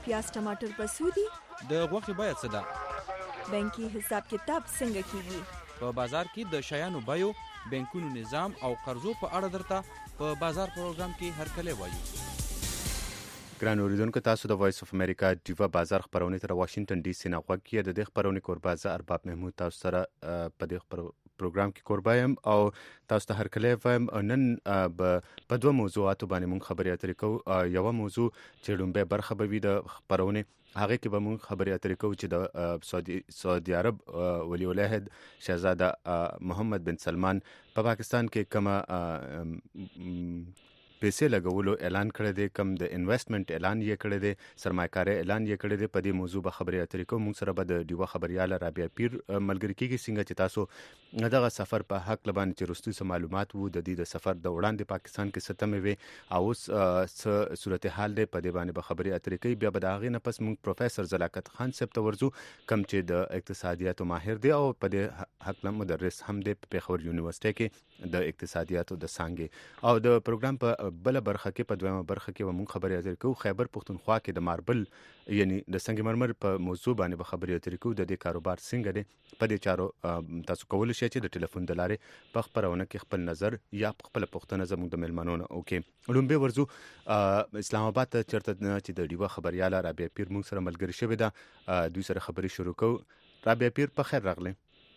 پیاز ټماټر په څو دي؟ د غوښې بیه څه ده؟ بانکي حساب کتاب څنګه کیږي؟ په بازار کې د شیانو بیو، بانکونو نظام او قرضو په اړه درته په بازار پروګرام کې هرکلی وایو. ګران اوریدونکو، تاسو د وایس اف امریکا ډیوا بازار خپرونې تر واشنگټن ډي سي نه غوږ کیه. د دې خپرونې کوربه زه ارباب محمود تاسو سره په دې پروګرام کې کوربه یم او تاسو ته هرکلی وایم. نن په دوه موضوعاتو باندې مونږ خبرې اترې کوو. یوه موضوع چې لومبۍ برخه به وي د خپرونې، هغه کې به مونږ خبرې اترې کوو چې د سعودي عرب ولی العهد شهزاده محمد بن سلمان په پاکستان کې کومه پیسې لګولو اعلان کړی دی، کم د انویسټمنټ اعلان یې کړی دی، سرمایه‌کاري اعلان یې کړی دی. په دې موضوع به خبرې اترې کوو. موږ سره به د ډیوا خبریاله رابعه پیر ملګري کېږي، څنګه چې تاسو دغه سفر په حق لبانې چې وروستي څه معلومات وو، د دې د سفر د وړاندې پاکستان کې څه تمې وې او اوس څه صورتحال دی، په دې باندې به خبرې اترې کوي. بیا به د هغې نه پس موږ پروفیسر زلاکت خان صاحب ته ورځو، کم چې د اقتصادیاتو ماهر دی او په دې حق مدرس هم دی په پېښور یونیورسټۍ کې د اقتصادیاتو د څانګې. او د پروګرام په بله برخه کې، په دویمه برخه کې به مونږ خبرې اترې کوو. خیبر پښتونخوا کې د ماربل یعنی د سنگ مرمر په موضوع باندې به خبرې اترې کوو. د دې کاروبار څنګه دی، په دې چارو تاسو کولی شئ چې د ټلیفون د لارې په خپرونه کې خپل نظر یا خپله پوښتنه زموږ د میلمنو نه وکړئ. لومبۍ ورځو اسلام آباد ته چېرته چې د ډیوا خبریاله رابعه پیر مونږ سره ملګرې شوې ده، دوی سره خبرې شروع کوو. رابعه پیر په خیر راغلی.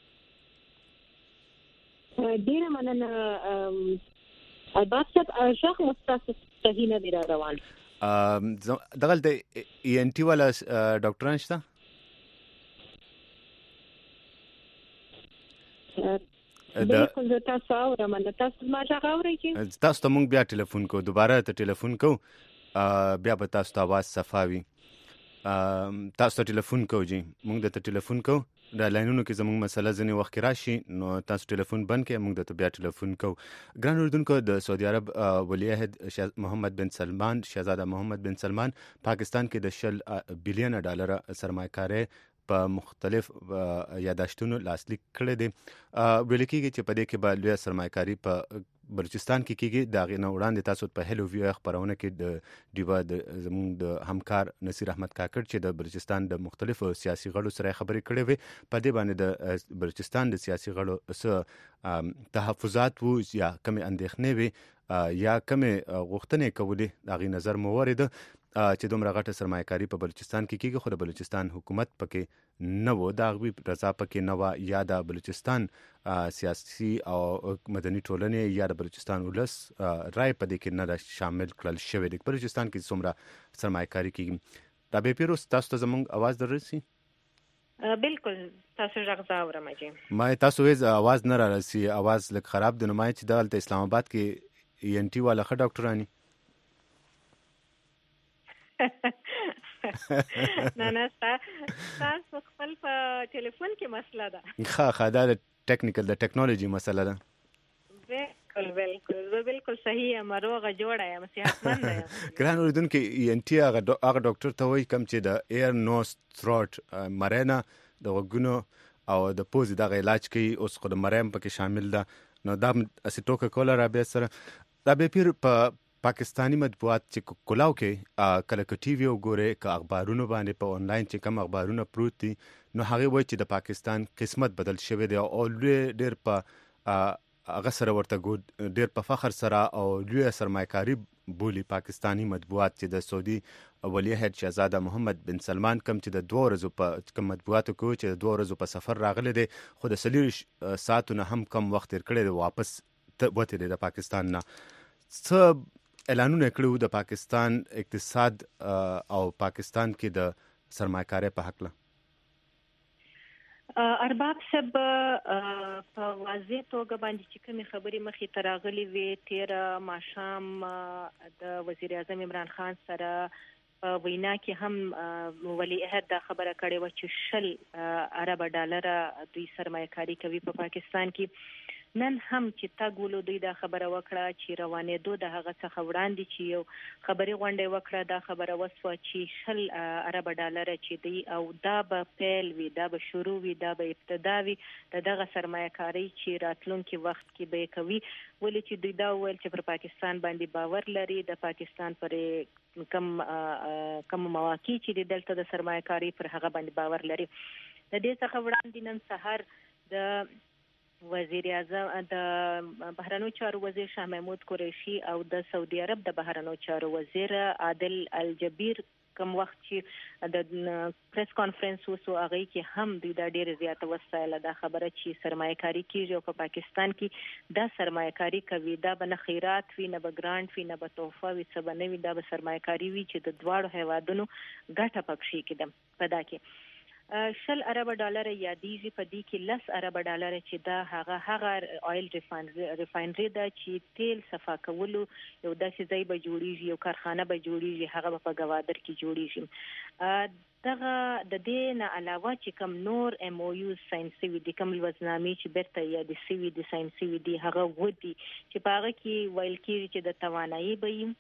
ډیره مننه ارباب صاحب. شیخ مستاسو صحیح نه دی را روان. دغه د ای ان ټي والا ډاکټران شته؟ بالکل زه تاسو اورم. تاسو ما غږ اورئ چې تاسو ته مونږ بیا ټلیفون کوو، دوباره ته ټلیفون کوو، بیا به تاسو ته आवाज صفا وي. تاسو ته ټلیفون کوو جی، مونږ درته ټلیفون کوو. د لاینونو کې زموږ مسله ځینې وخت راشي نو تاسو ټلیفون بند کړئ، موږ درته بیا ټلیفون کوو. ګران اوریدونکو، د سعودي عرب ولی عهد محمد بن سلمان، شهزاده محمد بن سلمان پاکستان کې د 10 بلین ډالر سرمایه‌کاري په مختلف یاداشتونو لاسلیک کړی دی. ویل کېږي چې په دې کې به لویه سرمایه‌کاري په بلوچستان کې کېږي. د هغې نه وړاندې تاسو په هیلو ویو خپرونه کې د ډیوا زموږ د همکار نصیر احمد کاکړ چې د بلوچستان د مختلفو سیاسي غړو سره خبرې کړې وې، په دې باندې د بلوچستان د سیاسي غړو څه تحفظات وو یا کمې اندېښنې وې یا کمې غوښتنې کولې، د هغې نظر مو ورېده چې دومره غټه سرمایه‌کاري په بلوچستان کې کېږي، خو د بلوچستان حکومت پکې نه و، د هغوی رضا پکې نه وه، یا د بلوچستان سیاسي او مدني ټولنې یا د بلوچستان ولس رای په دې کې نه شامل کړل شوی دی. بلوچستان کې څومره سرمایه‌کاري کېږي. رابعه پیر، تاسو ته زموږ اواز در رسي؟ بالکل تاسو غږ اورم جی. ما تاسو ویز اواز نه را رسي، اواز لږ خراب دی. نو ما چې دلته اسلام آباد کې ای ان ټي والا ښه ډاکټرانی نه تاسو خپل په ټلیفون کې مسله ده. ښه دا د ټیکنیکل د ټیکنالوژي مسله ده. بالکل صحیح یم، روغه جوړه یم، صحتمند یم. ګران اوریدونکي، ای ان ټي هغه ډاکټر ته وایي کوم چې د ایر نوز تھروټ مرینه د غوږونو او د پوزې دغه علاج کوي. اوس خو د مریم پکې شامل ده. نو دا اسې ټوکه کوله رابعه سره. رابعه پیر، په پاکستانی مطبوعات چې کلاو کې کله که ټي وي وګورئ، که اخبارونو باندې په آنلاین چې کوم اخبارونه پروت دي، نو هغې وایي چې د پاکستان قسمت بدل شوی دی او ډېر په هغه سره ورته ډېر په فخر سره او لویه سرمایه‌کاري بولي پاکستانی مطبوعات چې د سعودي ولی عهد شهزاده محمد بن سلمان کم چې د 2 ورځو په کوم مطبوعاتو کې چې د 2 ورځو په سفر راغلی دی، خو د 40 ساعتو نه هم کم وخت تېر کړی دی، واپس وتلی دی د پاکستان نه. څه اعلانونه کړي د پاکستان اقتصاد او پاکستان کې د سرمایه‌کارۍ په حق له؟ ارباب صاحب په واضح توګه باندې چې کومې خبرې مخې ته راغلي وې، تېره ماښام د وزیر اعظم عمران خان سره په وینا کې هم ولی عهد دا خبره کړې وه چې 10 ارب ډالره دوی سرمایه‌کاري کوي په پاکستان کې. نن هم چې تاګولو دوی دا خبره وکړه چې روانېدو د هغه څخه وړاندې چې یو خبري غونډه وکړه دا خبره وسوه چې 10 ارب ډالر چې دی او دا به پیل وي دا به شروع وي دا به ابتدا وي دغه سرمایه‌کاري چې راتلونکي وخت کې به کوي ولې چې دوی دا ویل چې پر پاکستان باندې باور لري د پاکستان پر کم مواقع چې دلته د سرمایه‌کاري پر هغه باندې باور لري د دې څخه وړاندې نن سحر د وزیر اعظم د بهرنیو چارو وزیر شاه محمود قریشي او د سعودي عرب د بهرنیو چارو وزیر عادل الجبیر کوم وخت چې د پریس کانفرنس وسو هغه کې هم دوی دا ډېر زیاته وسایل دا خبره چې سرمایه‌کاري کیږي او په پاکستان کې دا سرمایه‌کاري کوي دا به نه خیرات وي نه به ګرانټ وي نه به تحفه وي څه به نه وي دا به سرمایه‌کاري وي چې د دواړو هیوادونو ګټه پکې کېده په دا کې 10 ارب ډالر یادېږي په دې کې 10 ارب ډالر چې دا هغه آیل ریفاینري دا چې تیل صفا کولو یو داسې ځای به جوړیږي یو کارخانه به جوړیږي هغه په گوادر کې جوړیږي دغه د دې نه علاوه چې کوم نور ام او یو ساينسي دي کوم لوزنامې چې برته یا د سی وی دي ساينسي دي هغه ودی چې په هغه کې ویل کېږي چې د توانایي به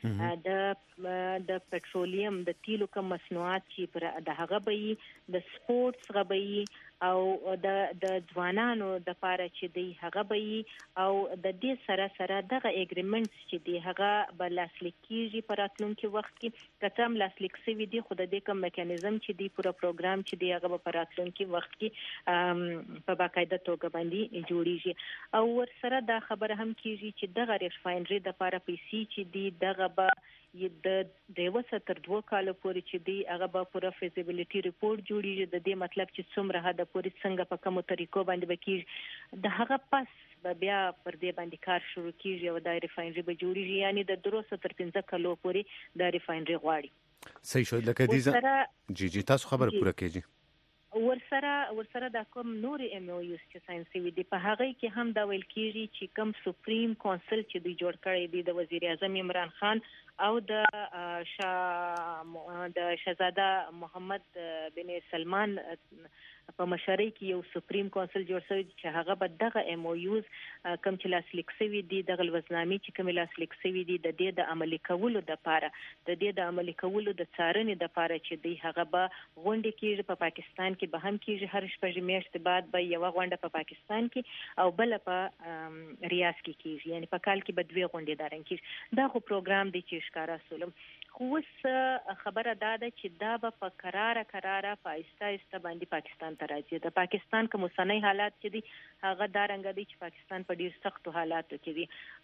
د پټرولیم د تیلو کوم مصنوعات چې پر د هغه به د سپورتس غبي او د ځوانانو د پاره چې دی هغه به او د دې سره دغه اګریمنټس چې دی هغه به لاسلیک کیږي په راتلونکي وخت کې کتم لاسلیک سوي دي خو د دې کوم میکانیزم چې دی پورا پروګرام چې دی هغه په راتلونکي وخت کې په باقاعده توګه باندې جوړیږي او ورسره دا خبره هم کیږي چې دغه ریفاینري د پاره پیسې چې دی دغه به د وسه تر 2 کال پورې چې دی هغه به پورا فیزیبিলিټي ریپورت جوړیږي د دې مطلب چې څومره حد پورې څنګه په کومو طریقو باندې وکیږي د هغه پس بیا پر دې باندې کار شروع کیږي او د ریفاینري به جوړیږي یعنی د 3 تر 15 کالو پورې د ریفاینري غواړي صحیح شو لکه دې جی تاسو خبر پوره کیږي ورسره د کوم نور ام او یو چې ساينسي دي په هغه کې هم دا ویل کیږي چې کوم سپریم کونسل چې دوی جوړ کړی دی د وزیر اعظم عمران خان او د شهزاده محمد بن سلمان په مشرۍ کې یو سپریم کونسل جوړ شوی چې هغه به دغه ام او یوز کوم چې لاسلیک شوی دي دغه وزنامې چې کوم لاسلیک شوی دي د دې د عملي کولو د لپاره د دې د عملي کولو د څارنې د لپاره چې دی هغه به غونډه کېږي په پاکستان کې به هم کېږي هر شپږ میاشتې بعد به یو غونډه په پاکستان کې او بل په ریاض کې کېږي یعنی په کال کې به 2 غونډې دارن کېږي دا خو پروګرام دی چې ښکارا سولم خو اوس خبره دا ده چې دا به په قراره په آیسته باندې پاکستان ته راځي د پاکستان کوم اوسنۍ حالات چې دي هغه دا رنګ دي چې پاکستان په ډیر سختو حالاتو کې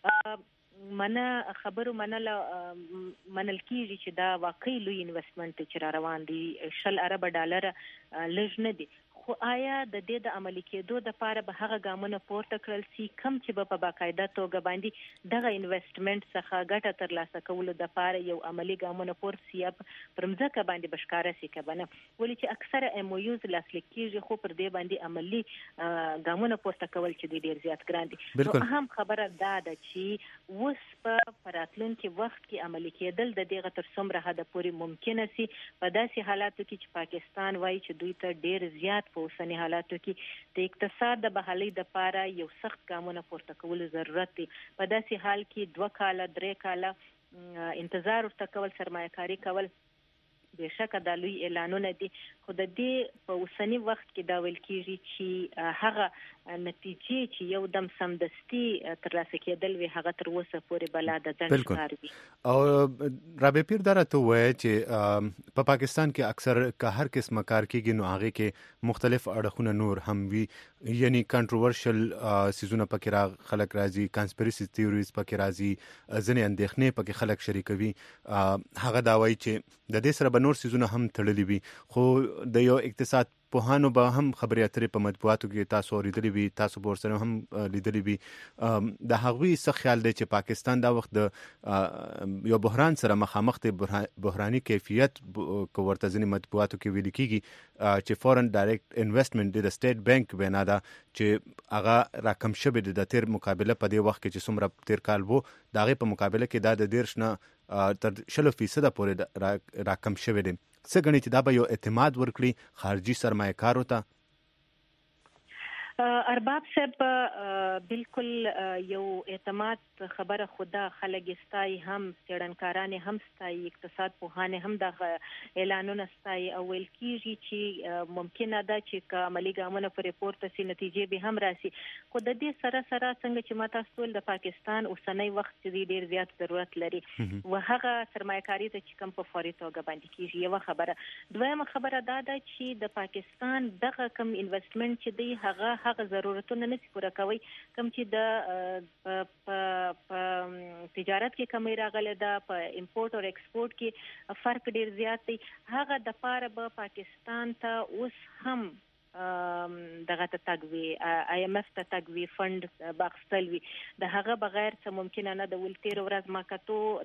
دي خبرو منل کیږي چې دا واقعي لوی انویسټمنټ چې روان دي 10 ارب ډالر لږ نه دي خو آیا د دې د عملي کېدو د لپاره به هغه ګامونه پورته کړل سي کم چې په باقاعده توګه باندې دغه انویسټمنټ څخه ګټه ترلاسه کولو د لپاره یو عملي ګامونه پورته سي پر مځکه باندې بشکاره سي کبنه ولې چې اکثره ام او یوز لاسلیک کیږي خو پر دې باندې عملي ګامونه پورته کول چې ډیر زیات ګران دي اهم خبره دا ده چې اوس په راتلونکي وخت کې عملي کېدل د دې غتر څومره حد پورې ممکنه سي په داسې حالاتو کې چې پاکستان وایي چې دوی ته ډیر زیات په اوسنی حالاتو کې د اقتصاد د بحالۍ د لپاره یو سخت ګامونه پورته کول ضرورت دی په داسې حال کې 2 کاله 3 کاله انتظار ورته کول سرمایه‌کاري کول بهشکه د لوی اعلانونه دي خو د دې په اوسنی وخت کې دا ویل کېږي چې هغه نتیجې چې یو دم سمدستي ترلاسه کېدل وي هغه تر اوسه پورې بلا د ځنډ ښکار وي او رابع پیر درته وایي چې په پاکستان کې اکثر که هر قسمه کار کېږي نو هغه کې مختلف اړخونه نور هم وي یعنی کنټروورشل سیزونه پکې را خلک راځي کانسپیرسي تھیوریز پکې راځي ځنې اندېښنې پکې خلک شریکوي هغه دا وایي چې د دې سره نور سيزونه هم تړلي وي خو د یو اقتصاد پوهانو به هم خبرې اترې په مطبوعاتو کې تاسو اوریدلې وي تاسو به ورسره هم لیدلې وي د هغوی څه خیال دی چې پاکستان دا وخت د یو بحران سره مخامخ دی بحراني کیفیت کو ورته ځینې مطبوعاتو کې ویل کېږي چې فورن ډایرکټ انویسټمنټ د سټیټ بانک وینا ده چې هغه راکم شوی دی د تیر مقابله په دې وخت کې چې څومره تیر کال وو د هغې په مقابله کې دا د 10 نه تر 60% پورې راکم شوی دی څه ګڼي چې دا به یو اعتماد ورکړي خارجي سرمایه‌کارو ته ارباب صاحب بالکل یو اعتماد خبره خدا خلک استای هم څېړنکاران هم ستای اقتصاد پوهان هم د اعلانونه ستای او ویل کیږي چې ممکنه ده چې عملی ګامونه پر پورته سي نتیجې به هم راسي خو د دې سره څنګه چې ما تاسو ول د پاکستان اوسنۍ وخت چې ډیر زیات ضرورت لري او هغه سرمایه‌کاري ته چې کم په فوري توګه باندې کیږي یو خبره دویمه خبره دا ده چې د پاکستان دغه کم انویسټمنټ چې دی هغه ضرورتونه نشي پوره کوي کوم چې د تجارت کې کمی راغله ده په امپورټ او ایکسپورټ کې فرق ډیر زیات دی هغه د پاره به پاکستان ته اوس هم دغه ته تګوي آی ایم اف ته تګوي فند باخستل وي د هغه بغیر څه ممکن نه د ولتیر ورځ ما کتو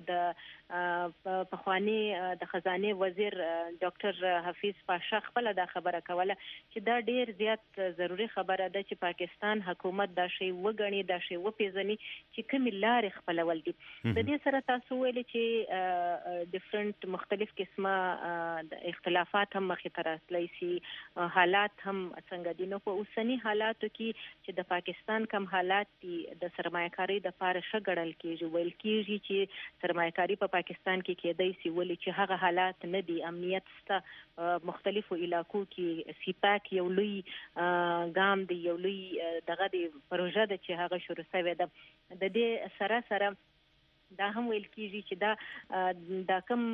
د پخوانی د خزانه وزیر ډاکټر حفیظ پاشا خپل دا خبره کوله چې دا ډیر زیات ضروری خبره ده چې پاکستان حکومت دا شی وګڼي دا شی وپیژني چې کوم لارې خپلول دي د دې سره تاسو ویل چې ډیفرنٹ مختلف قسمه اختلافات هم مخې ته راتلی شي حالات هم څنګه دي نو په اوسنی حالاتو کې چې د پاکستان کم حالات دي د سرمایه‌کاري د پاره شګړل کېږي ویل کېږي چې سرمایه‌کاري په پاکستان کې کېدای شي ولې چې هغه حالات نه دي امنیت ستا مختلفو علاقو کې سیپاک یو لوی ګام دی یو لوی دغه دی پروژه ده چې هغه شروع شوې ده د دې سره دا هم ویل کیږي چې دا کوم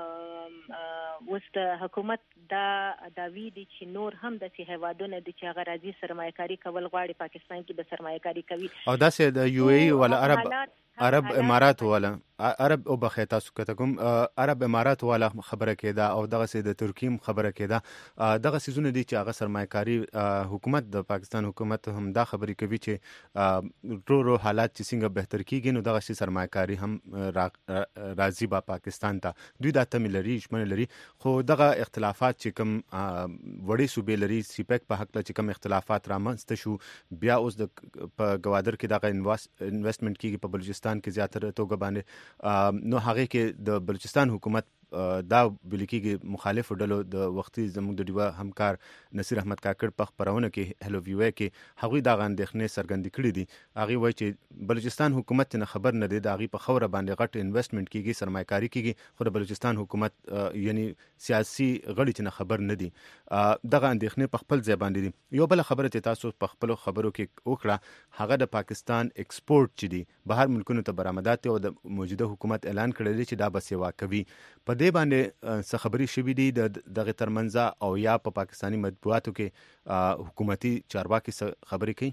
اوس د حکومت دا وی دي چې نور هم د هیوادونو د چې غراضي سرمایه‌کاري کول غواړي پاکستان کې به سرمایه‌کاري کوي او داسې د یو ای ولا عرب امارات ولا عرب او بخې تاسو کته کوم عرب امارات ولا خبره کېده او دغه سي د ترکیم خبره کېده دغه سيزونه دي چې هغه سرمایه‌کاري حکومت د پاکستان حکومت هم دا خبرې کوي چې رو حالات چې څنګه بهتر کیږي نو دغه سي سرمایه‌کاري هم راضي با پاکستان ته دوی د تم لري شمن لري خو دغه اختلافات چې کوم وړي صوبې لري سیپک په حق چې کوم اختلافات رامنځته شو بیا اوس د په گوادر کې دغه انویسټمنټ کیږي په بلوچستان کې زیاتره توګه باندې نو هغه کې د بلوچستان حکومت دا بلکې مخالف ډلو د وختي زموږ د ډیوا همکار نصیر احمد کاکړ په خبرونه کې هلو ویو کې هغوی دا غندښنې سرګند کړې دي هغه وایي چې بلوچستان حکومت نه خبر نه دی دا غي په خوره باندې غټ انویسټمنټ کیږي سرمایه‌کاري کیږي خو د بلوچستان حکومت یعنی سیاسي غړي چې نه خبر نه دي دغه اندېښنې په خپل ځای باندې دي یو بل خبره چې تاسو په خپل خبرو کې وکړه هغه د پاکستان ایکسپورټ چې دي بهر ملکونو ته برآمدات او د موجوده حکومت اعلان کړی دی چې دا به سیوا کوي په دې باندې څه خبري شوې دي دغه ترمنځ او یا په پاکستانی مطبوعاتو کې حکومتي چارواکي خبري کوي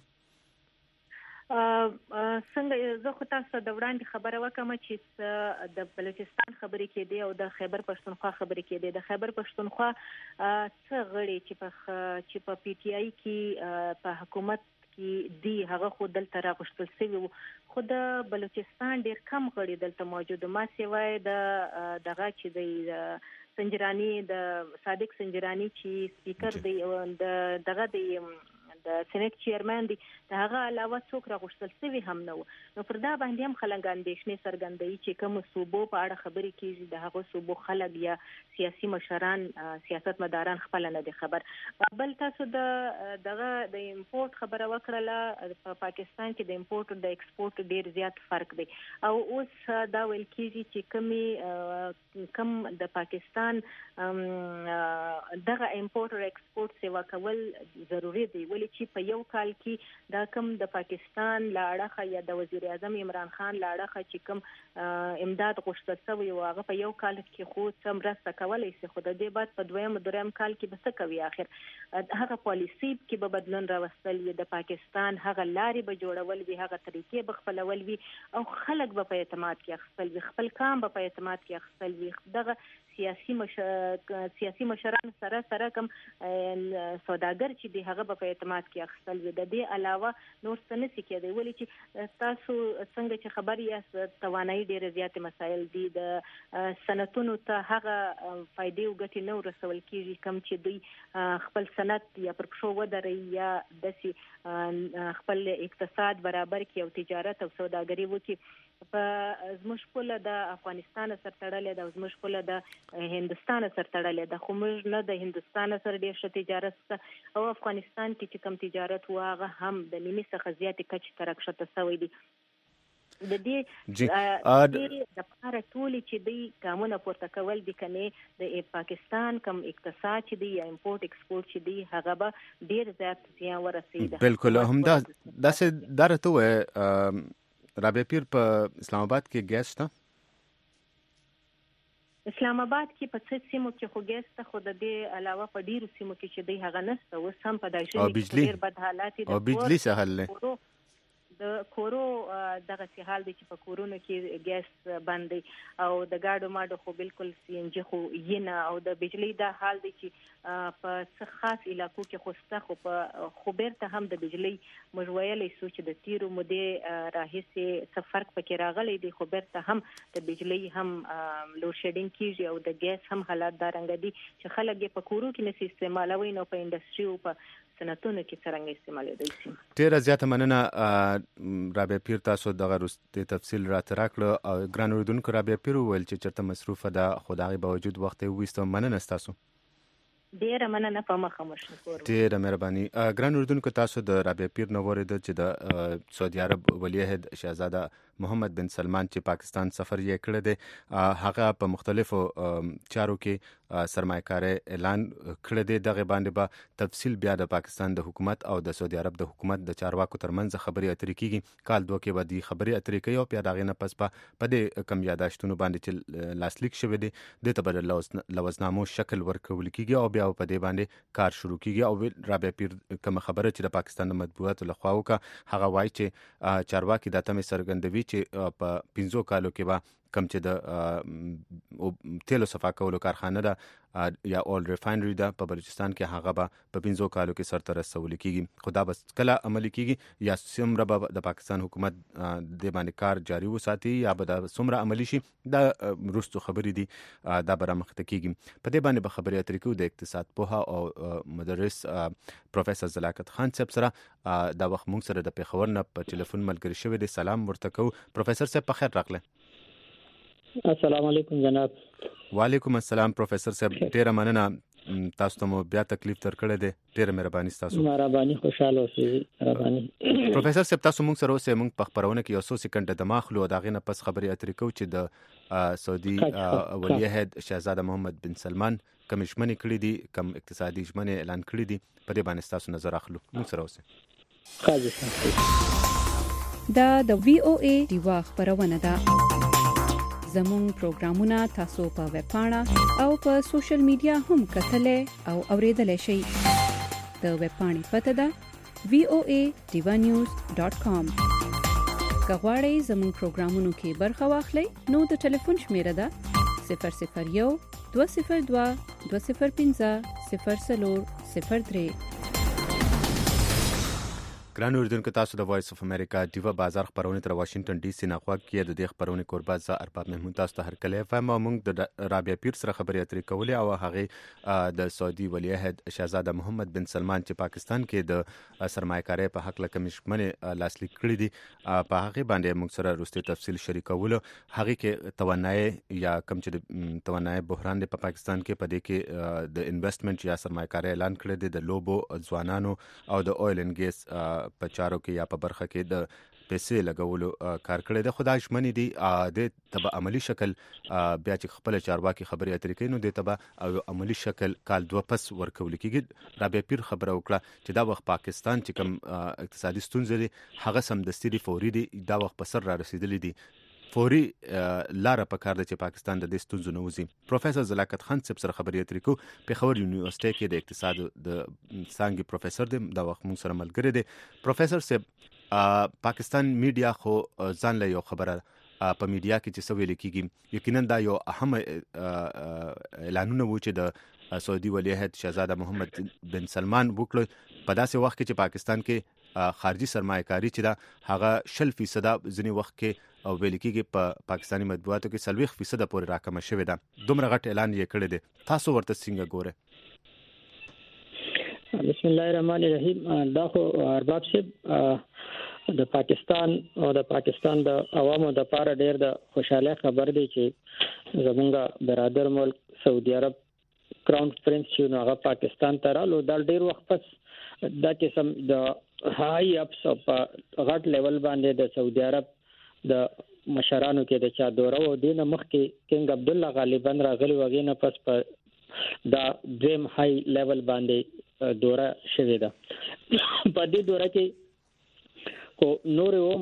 څنګه زه خو تاسو د وړاندې خبره وکم چې د بلوچستان خبرې کېدې او د خیبر پښتونخوا خبرې کېدې د خیبر پښتونخوا څه غړي چې په پی ټی آی کې په حکومت کې دی هغه خو دلته راغشتل شوی خو د بلوچستان ډیر کم غړي دلته موجود ما سیوای دغه چې د سنجرانی د صادق سنجرانی چې سپیکر دی او دغه دی د سېنات چیرمن دی دا هغه علاوه څوک راغشتل شوی هم نه نو پر دا باندې هم خلک اندېښنې څرګندوي چې کوم صوبو په اړه خبرې کیږي د هغه صوبو خلک یا سیاسي مشران سیاستمداران خپل نه دي خبر بل تاسو دغه د امپورټ خبره وکړه په پاکستان کې د امپورټ او د ایکسپورټ ډیر زیات فرق دی او اوس دا ویل کیږي چې کم د پاکستان دغه امپورټ او ایکسپورټ سیوا کول ضروری دی ولې چې په یو کال کې دا کم د پاکستان لاړه یا د وزیر اعظم عمران خان لاړه چې کم امداد غوښتل شوی او هغه په یو کال کې خو څم راسته کولای شي خو د دې بعد په دریم کال کې به څه کوي اخر هغه پالیسی کې به بدلون راوستل وي د پاکستان هغه لارې به جوړول وي هغه طریقې به خپلول وي او خلک به په اعتماد کې اخیستل وي خپل کام به په اعتماد کې اخیستل وي دغه سیاسي مشران سره کوم سوداګر چې دی هغه په اعتماد کې اخیستل وي د دې علاوه نور څه نشي کېدای ولې چې تاسو څنګه چې خبر یاست توانایي ډېر زیات مسایل دي د صنعتونو ته هغه فائدې او ګټې نه ورسول کېږي کوم چې دوی خپل صنعت یا پر پښو ودرې یا داسې خپل اقتصاد برابر کړي او تجارت او سوداګري وکړي په زموږ پوله د افغانستان سره تړلې ده، زموږ پوله د هندستان سره تړلې ده، خو موږ نه د هندستان سره ډېر ښه تجارت شته او افغانستان کې چې کوم تجارت و هغه هم د نیمې څخه زیاتې کچې ته راکښته شوی دی. د دې لپاره ټول چې دوی ګامونه پورته کول دي کنه د پاکستان کوم اقتصاد چې دی یا امپورټ ایکسپورټ چې دی هغه به ډیر زیات زیان ورسېږي. بالکل همدا داسې درته وې رابعه پیر په اسلام آباد کې ګیس شته؟ اسلام آباد کې په څه سیمو کې خو ګیس ته خو د دې علاوه په ډیرو سیمو کې چې دی هغه نشته. اوس هم په دای شي ډیر بد حالات دي او بجلی سهل له د کورو دغه سي حال دي چې په کورونو کې ګیس بند دي او د گاډو ماډو خو بالکل سی ان جی خو ینه او د بجلی دا حال دي چې په څه خاص علاقو کې خوسته خو په خبر ته هم د بجلی مجویلې سوچ د تیرو مودې راهیسي څه فرق پکې راغلی دی. خبر ته هم د بجلی هم لوډ شیډینګ کیږي او د ګیس هم حالات دا رنګ دي چې خلک په کورو کې نشي استعمالوي نو په انډستری او په صنعتونو کې څنګه استعمالېدای شي. ډیره زیاته مننه رابعه پیر، تاسو دغه وروستي تفصیل راته راکړه او ګران اوریدونکو رابعه پیر وویل چې چېرته مصروفه ده خو د هغې باوجود وخت یې وویسته. مننه ستاسو. ډیره مننه په مخه مشکور. ډیره مهرباني. ګران اوریدونکو تاسو د رابعه پیر نه واورېده چې د سعودي عرب ولیعهد شهزاده محمد بن سلمان چې پاکستان سفر یې کړی دی هغه په مختلفو چارو کې سرمایه‌کاري اعلان کړی دی. دغه باندې به تفصیل بیا د پاکستان د حکومت او د سعودي عرب د حکومت د چارواکو ترمنځ خبرې اترې کیږي. کال دوه کې به د خبرې اترې کوي او بیا د هغې نه پس په دې کم یاداشتونو باندې چې لاسلیک شوی دی دې ته به د لوزنامو شکل ورکول کیږي او بیا په دې باندې کار شروع کیږي. او رابعه پیر کوم خبره چې د پاکستان د مطبوعاتو لخوا وکړه هغه وایي چې چارواکي دا تمې څرګندوي چې په 15 کالو کې به کم چې د تیلو صفا کولو کارخانه ده یا اول ریفاینری ده په بلوچستان کې هغه به په 15 کالو کې سرته رسول کیږي. خو دا بس کله عملي کیږي یا څومره به د پاکستان حکومت د باندې کار جاري وساتي یا به دا څومره عملي شي دا وروستو خبرې دي دا به رامخته کیږي. په دې باندې به خبرې اترې کوو د اقتصاد پوها او مدرس پروفیسور زلاکت خان صاحب سره. دا وخت موږ سره د پیښور نه په ټلیفون ملګری شوی دی. سلام ورته کوو. پروفیسور صاحب په خیر راغله. السلام علیکم جناب. وعلیکم السلام پروفیسور صاحب. ډیره مننه تاسو ته مو بیا تکلیف درکړی دی. ډیره مهرباني تاسو. مهرباني خوشاله اوسئ. مهرباني. پروفیسور صاحب تاسو موږ سره اوسئ. موږ په خبرونه کې یو څو سکند د ماخلو او دغه نه پس خبرې اترې کوو چې د سعودي ولیعهد شهزاده محمد بن سلمان کوم ژمنې کړې دي کوم اقتصادي ژمنې اعلان کړې دي په دې باندې تاسو نظر اخلو. موږ سره اوسئ. دا د وی او ای دیوا خبرونه ده. زموږ پروګرامونه تاسو په ویب پاڼه او په سوشل میډیا هم کتلې او اوریدلې شئ. د ویب پاڼې پته ده voadevanews.com. کغواړئ زموږ پروګرامونو کې برخه واخلئ نو د ټلیفون شمیره ده 001 202 205 0403. ګران اوریدونکو تاسو د وایس اف امریکا دیوا بازار خبرونه تر واشنگټن ډي سي نه غوږ کې د دې خبرونه کوربه ز ارباب محمود تاسو ته هرکلی فهم. موږ د رابعه پیر سره خبرې اترې کولې او هغه د سعودي ولیعهد شهزاده محمد بن سلمان چې پاکستان کې د سرمایه‌کارۍ په حق لکه مشمنه لاسلیک کړې دي په هغه باندې موږ سره وروستي تفصیل شریکولو. هغه کې توانایي یا کم چې توانایي بحران دی په پاکستان کې په دې کې د انویسټمنټ یا سرمایه‌کارۍ اعلان کړی دی د لوبو ځوانانو او د اویل اینډ ګیس په چارو کې یا په برخه کې د پیسې لګولو کار کړی دی. خدای شمنې دي د تبع عملی شکل بیا چې خپل چارواکي خبرې اترې کوي نو د تبع او عملی شکل کال دوه پس ورکول کېږي. رابعه پیر خبره وکړه چې دا وخت پاکستان چې کوم اقتصادي ستونزې دي هغه سمدستي دي فوري دي دا وخت په سر را رسیدلې دي فوري لاره په کار ده چې پاکستان د دې ستونزو نه وځي. پروفیسور زلاکت خان صاحب سره خبرې اترې کوو. پیښور یونیورسيټي کې د اقتصاد د څانګې پروفیسور دی. دا وخت موږ سره ملګری دی. پروفیسور صاحب پاکستان میډیا خو ځان له یو خبره په میډیا کې چې څه ویل کېږي یقینا دا یو اهم اعلانونه و چې د سعودي ولیعهد شهزاده محمد بن سلمان وکړ په داسې وخت کې چې پاکستان کې خارجي سرمایه‌کاري چې دا هغه 0% ځنی وخت کې او ویل کېږي په پاکستاني مطبوعاتو کې 40% پورې راکمه شوې ده. دومره غټ اعلان یې کړی دی. تاسو ورته څنګه ګورئ؟ بسم الله الرحمن الرحیم. دا خو ارباب صاحب د پاکستان او د پاکستان د عوامو د لپاره ډېر د خوشاله خبر دی چې زمونږ برادر ملک سعودي عرب کراون پرنس چې هغه پاکستان ته رالو د ډېر وخت پس دا قسم د هاي اپس په غټ لیول باندې د سعودي عرب د مشرانو کې د چا دوره او دینه مخکې کینګ عبد الله غالبا راغلی وغه نه پس په دا دریم هاي لیول باندې دوره شوې ده په دې دوره کې کو نور هم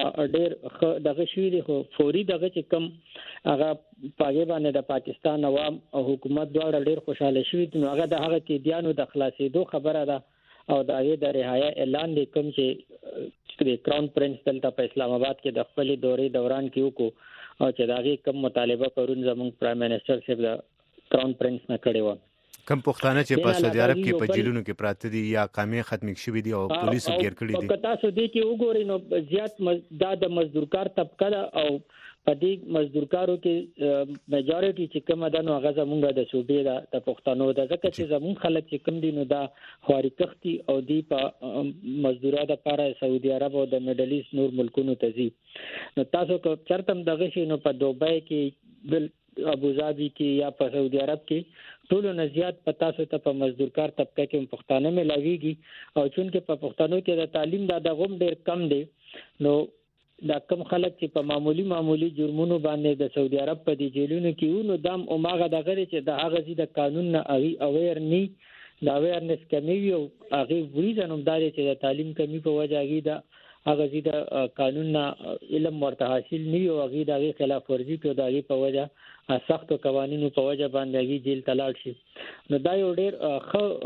ډېر دغه شوی دی خو فوري دغه چې کم هغه پاګې باندې د پاکستان عوام او حکومت دواړه ډېر خوشاله شوي دي نو هغه د هغه قیدیانو د خلاصېدو خبره ده او د هغې د رهایا اعلان دی کوم چې د کراون پرنس دلته په اسلام آباد کې د خپلې دورې دوران کې وکړو او چې د هغې کوم مطالبه پرون زموږ پرایم منسټر صاحب د کراون پرنس نه کړې وه کم پښتانه چې په سعودي عرب کې په جیلونو کې پراته دي یا قامې ختم شوي دي او پولیسو ګیر کړي دي او تاسو دې کې وګورئ نو زیات دا د مزدورکار طبقه ده او په دې مزدورکارو کې میجارټي چې کومه ده نو هغه زمونږ د صوبې د پښتنو ده ځکه چې زمونږ خلک چې کوم دي نو دا خواري کښتي او دی په مزدورا د لپاره سعودي عرب او د میډل ایست نور ملکونو ته ځي نو تاسو کو چرته دغه شي نو په دوبۍ کې بل ابو ظبي کې یا په سعودي عرب کې ټول نه زیات پتا سو ته په مزدورکار طبقه کې پښتانه ملاويږي او چونکه په پښتنو کې د تعلیم د غوم ډیر کم دی نو دا کم خلک چې په معمولی جرمونو باندې د سعودي عرب په دي جیلونو کې نو دام او ماغه دغه چې د هغه زی د قانون نه اویر ني دا اویرنس کمی او هغه وریزنوم داري چې د تعلیم کمی په وجه هغه د هغه زی د قانون نه علم ورته حاصل ني او هغه د خلاف ورزي کوي د هغه په وجه سختو قوانینو په وجه باندې هغه جیل تلاړ شي نو دا یو ډېر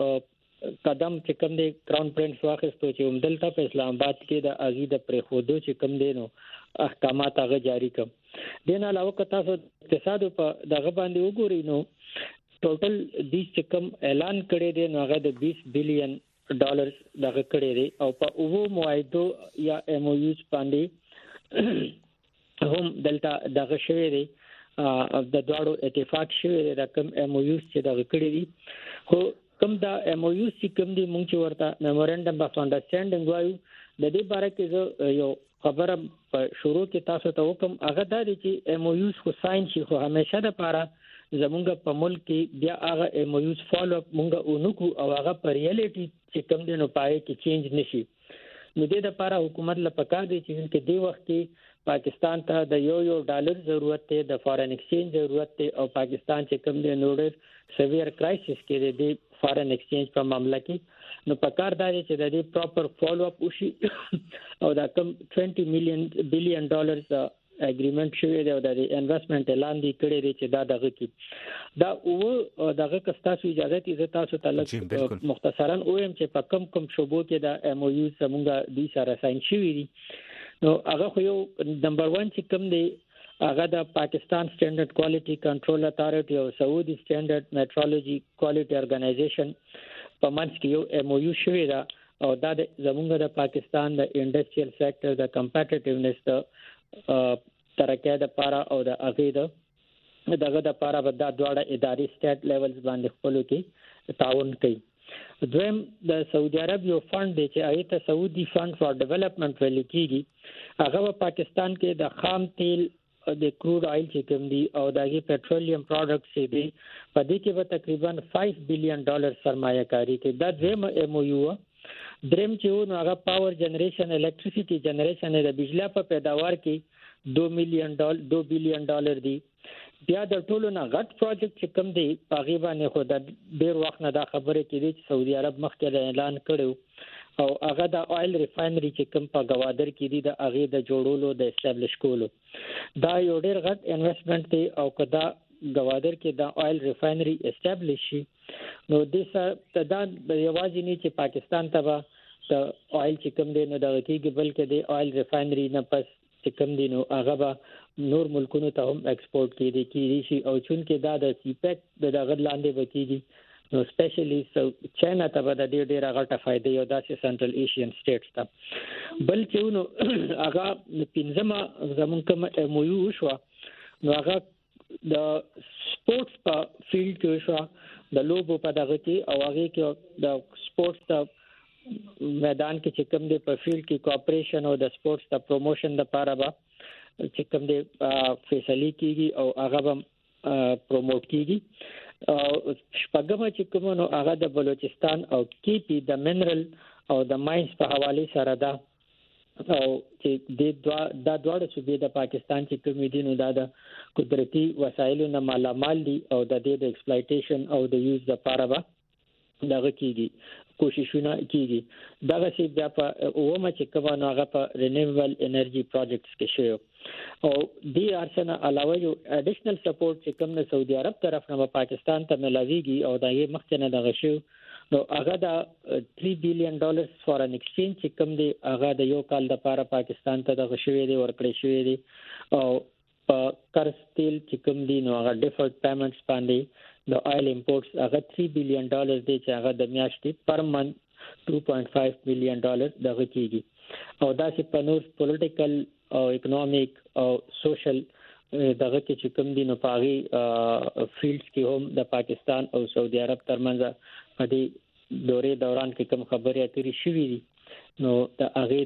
ښه قدم چې کوم دی کراون پرنس واخیستو چې همدلته په اسلام آباد کې د هغه د پرخودو چې کوم دی نو احکامات هغه جاری کړ دین علاوه که تاسو اقتصاد په دغه باندې وګورئ نو ټوټل د چې کوم اعلان کړی دی نو هغه د $20 بلین دغه کړی دی او په اوو معاهدو یا ایم او یوز باندې هم دلته دغه شوی دی د دواړو اتفاق شوی دی د کوم ایم او یوز چې دغه کړی دی خو کوم دا ایم او یوز چې کوم دی مونږ چې ورته میمورندم اف انډرسټانډینګ وایو د دې باره کې زه یو خبره په شروع کې تاسو ته وکم هغه دا دی چې ایم او یوز خو ساين شي خو همیشه د لپاره زمونږ په ملک کې بیا هغه ایم او یوز فالو اپ مونږ اونکو او هغه په ریالټي چې کوم دی نو پای کې چینج نشي نو د دې لپاره حکومت له پکار دی چې د وخت کې پاکستان ته د یو ډالر ضرورت دی د فارن ایکسچینج ضرورت دی او پاکستان چې کوم دی نوډر سیویر کرایسس کې دی فارن ایکسچینج په معاملې کې نو پکار دی چې د دې پراپر فالو اپ وشي او دا کوم $20 بلین اګریمنٹ شوی دی او د انویسټمنٹ اعلان دی کړی دی چې دا دغه کې دا او دغه کستاسو اجازه ته تاسو تعلق مختصرا اوم چې په کم شوبو کې د ایم او یو سمونګه د سره ساين شوی دی نو هغه خو یو نمبر 1 چې کوم دی هغه د پاکستان سټانډرډ کوالټي کنټرول اتارټي او سعودي سټانډرډ میټرولوژي کوالټي ارګنایزیشن په منځ کې یو ایم او یو شوی دا او دا زمونږ د پاکستان د انډستریال سېکټر د کمپټیټیونس د ترقه د پاره او د اغه دغه د پاره بد دواړه اداري سټیټ لیولز باندې خپل کې تعاون کوي دویم د سعودي عرب یو فند دی چې ایت سعودي فند فار ډیولپمنٹ ویل کیږي هغه په پاکستان کې د خام تیل د کروډ آیل چې کوم دی او دغه پټرولیم پروډکټس دی په دې کې به تقریبا $5 بلین سرمایه کاری کوي دا دریم ایم او یو دریم چې نو هغه پاور جنریشن الکتریسيټي جنریشن د بجلی په پیداوار کې $2 بلین دی بیا د ټولو نه غټ پروجیکټ چې کوم دی پاغي باندې خو د ډیر وخت نه دا خبره کېږي چې سعودي عرب مخکې اعلان کړو او هغه د آیل ریفاینری چې کوم په گوادر کې دی د هغه د جوړولو د اسټابلیش کولو دا یو ډیر غټ انویسټمنٹ دی او کدا گوادر کې د آیل ریفاینری اسټابلیش شي نو د څه دا یوازې نه چې پاکستان ته د آیل چې کوم دی نو د کېږي بلکې د آیل ریفاینری نه پس چې کوم دی نو هغه به نور ملکونو ته هم ایکسپورټ کیږي شي او چونکې دا د سیپیک دغه لاندې وکیږي نو سپیشلی چاینا ته به د ډېر غټه فائدې یو داسې سنټرل ایشین سټیټس ته بلکې نو هغه پنځمه زمونږ کوم ایم او یو شو نو هغه د سپورتس په فیلډ کې شو د لوبو په دغه کې او هغه کې د سپورتس ته میدان کې چې کوم دی په فیلډ کې کوآپریشن او د سپورتس د پروموشن لپاره به چې کوم دی فیصله کیږي او هغه به پروموټ کیږي او شپږم چې کوم نو هغه د بلوچستان او کیپی د منرل او د ماینز په حواله سره ده او چې د دواړو صوبې د پاکستان چې کوم دي نو د قدرتي وسایلو نه مالامال دي او د دې د ایکسپلایټیشن او د یوز لپاره به دغه کیږي کوششونه کیږي دغه چې بیا په اومه چې کومه هغه په رینیوبل انرژي پروجیکټس کې شوی او دی ارسنه علاوه یو اډیشنل سپورټ چې کوم د سعودي عرب طرف نه پاکستان ته ملاويږي او دا یې مخکنه دغه شو نو هغه د $3 billion فورن ایکسچینج چې کوم دی هغه د یو کال لپاره پاکستان ته دغه شوی دی ورکړی شوی دی او په قرض تیل چې کوم دی نو هغه ډیفرډ پیمنټس باندې د آیل امپورټس هغه $3 billion دی چې هغه د میاشتې پر منث $2.5 million دغه کیږي او دا چې په نور پولیټیکل او اکونومیک او سوشل دغه کې چې کوم دي نو پاغي فیلډز کې هم د پاکستان او سعودي عرب ترمنځ په دې دورې دوران کې کوم خبرې اترې شوې دي نو د هغه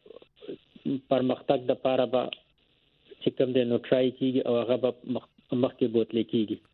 د پرمختګ د لپاره به چې کوم دي نو ټرای کیږي او هغه به مخکې بوتل کیږي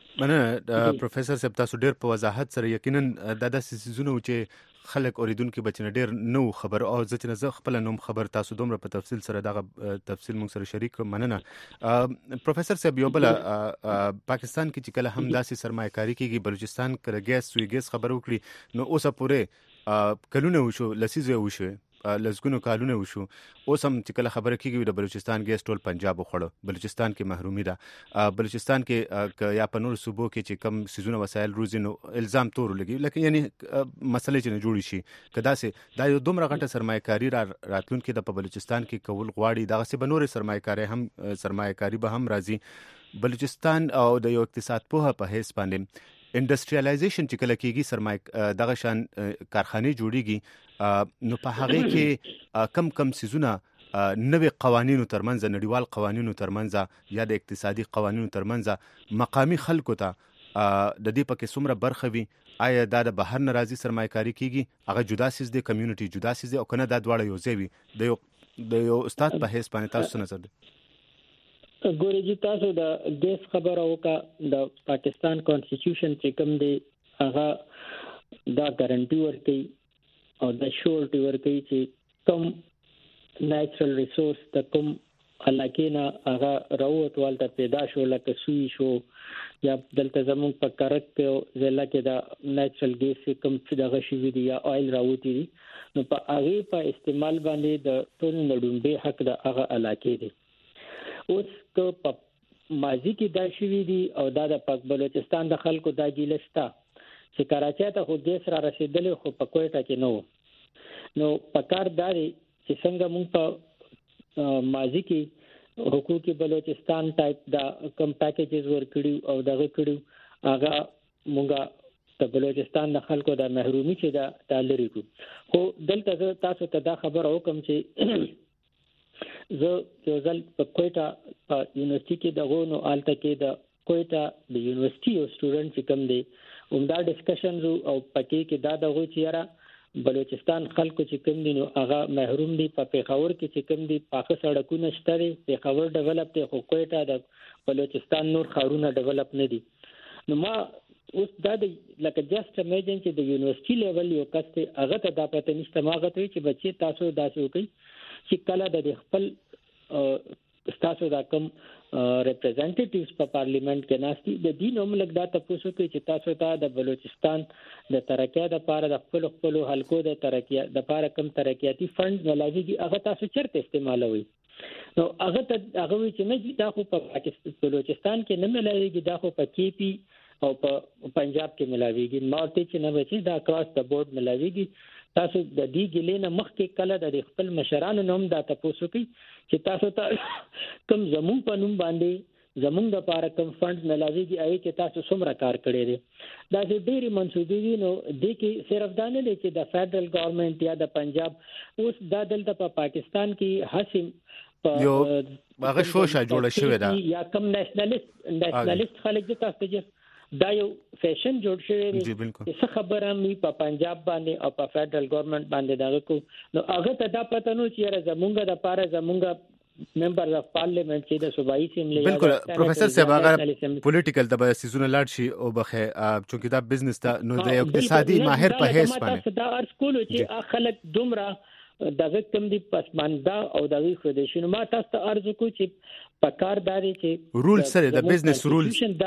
مننه پروفیسور صاحب تاسو ډیر په وضاحت سره یقینا د سيزونو چې خلک اوریدونکو بچنه ډیر نو خبر او ځکه زه خپل نوم خبر تاسو دومره په تفصیل سره دغه تفصیل موږ سره شریک مننه پروفیسور صاحب یو بل پاکستان کې چې کله هم داسې سرمایه‌کاري کیږي بلوچستان کړه ګیس سوی ګیس خبر وکړي نو اوسه پورې کلونه وشو لسیزه وشو لزګونو کالونه وشو اوس هم چې کله خبره کیږي د بلوچستان ګیس ټول پنجاب خوړو بلوچستان کې محرومي ده بلوچستان کې یا په نور صوبو کې چې کم سيزونه وسایل روزي نو الزام تور لګي لکه یعنی مسلې چې نه جوړی شي کدا سه دا یو دومره غټه سرمایه‌کاري راتلونکي د بلوچستان کې کول غواړي دا سه بنور سرمایه‌کاري به هم راځي بلوچستان او د یو اقتصاد په هیڅ باندې انډستریالایزیشن چې کله کېږي سرمایه دغه شان کارخانه جوړیږي نو په هغه کې کم سيزونه نوې قوانینو ترمنځ نړیوال قوانینو ترمنځ یا د اقتصادي قوانینو ترمنځ مقامی خلکو ته د دې پکې څومره برخه وي آیا دا د بهر ناراضي سرمایه‌کاري کیږي هغه جدا سیس د کمیونټي جدا سیس او کنه دا دواړه یو ځای وي د یو استاد په هیڅ باندې تاسو نظر دی ګورې چې تاسو د ګیس خبره وکړه د پاکستان کانسټیټیوشن چې کوم دی هغه دا ګارانټي ورکوي او د شورټي ورکوي چې کوم نیچرل ریسورس د کوم علاقې نه هغه راووتوال ته پیدا شو لکه سوی شو یا دلته زموږ په کرک کې ځله کې دا نیچرل ګیس کوم چې دغه شوی دی یا آیل راوتی دي نو په هغه په استعمال باندې د ټول نړیوال حق د هغه علاقې دی اوس که په ماضي کې دا شوی دی او دا د پاک بلوچستان د خلکو دا ګیلستا چې کراچۍ ته خو ګیس را رسیدل خو په کوټه کې نو پکار داري چې څنګه مونږ په ماضي کې حقوق بلوچستان ټایپ دا کم پیکیجز ورکړي او دغه کړي هغه مونږه د بلوچستان د خلکو د محرومي چې دا لري خو دلته تاسو ته دا خبر اوکم چې زه یو ځل په کوټه په یونیورسيټي کې د غونو آلته کې د کوټه د یونیورسيټي او سټوډنټ چې کوم دي عمده ډسکشنز او پکې کې دا دغه چیرې بلوچستان خلکو چې کوم دي نو هغه محروم دي په پیښور کې چې کوم دي پاکه سړکونه شته دي پیښور ډیولپ ته خو کوټه د بلوچستان نور خارونه ډیولپ نه دي نو ما اوس دا د لکه جست امیجن چې د یونیورسيټي لیول یو کس هغه ته دا پته نشته ماغه ته چې بچي تاسو داسې وکړي چې کله د خپل تاسو دا کوم ریپرزینټیټیوز په پارلیمنت کې ناشتي د دین عملک دا تاسو کوي چې تاسو ته د بلوچستان د ترقۍ لپاره د خپل حلقو د ترقۍ لپاره کوم ترقیاتي فند ملایږي هغه تاسو چیرته استعمالوي نو هغه چې نه دا خو په پاکستان بلوچستان کې نه ملایږي دا خو په کې پی او په پنجاب کې ملایږي مارته چې نه بچي دا کراس د بورډ ملایږي تاسو د دې ګلې نه مخکې کله د خپل مشرانو نوم دا تاسو کوي چې تاسو ته کوم زمون په نوم باندې زمون د لپاره کوم فند ملایږي آی کې تاسو څومره کار کړی دی دا چې ډېری منسوبې دي نو د کې صرف دا نه دی چې د فدرل ګورنمنت یا د پنجاب اوس دا دلته په پاکستان کې حسم یو هغه شوشه جوړه شوې ده یا کوم نېشنلیست خلک د تاسو دا یو فیشن جوړ شوی دی چې څه خبره مې په پنجاب باندې او په فدرل ګورنمنت باندې دغه کو نو هغه ته دا پته نو چې زمونږ د پاره زمونږ ممبر اف پارلیمنت چې د صوبایي اسمبلی بالکل پروفیسور صاحب هغه پولیټیکل د سيزونه لاړ شي او بخه چونکی دا بزنس ته نو د اقتصادي ماهر په هیڅ باندې دا ارس کولو چې خلک دومره دغه کم دي پسماندا او دغه خودشینو ما تاسو ته ارزو کو چې پکارداري چې رول سره د بزنس رول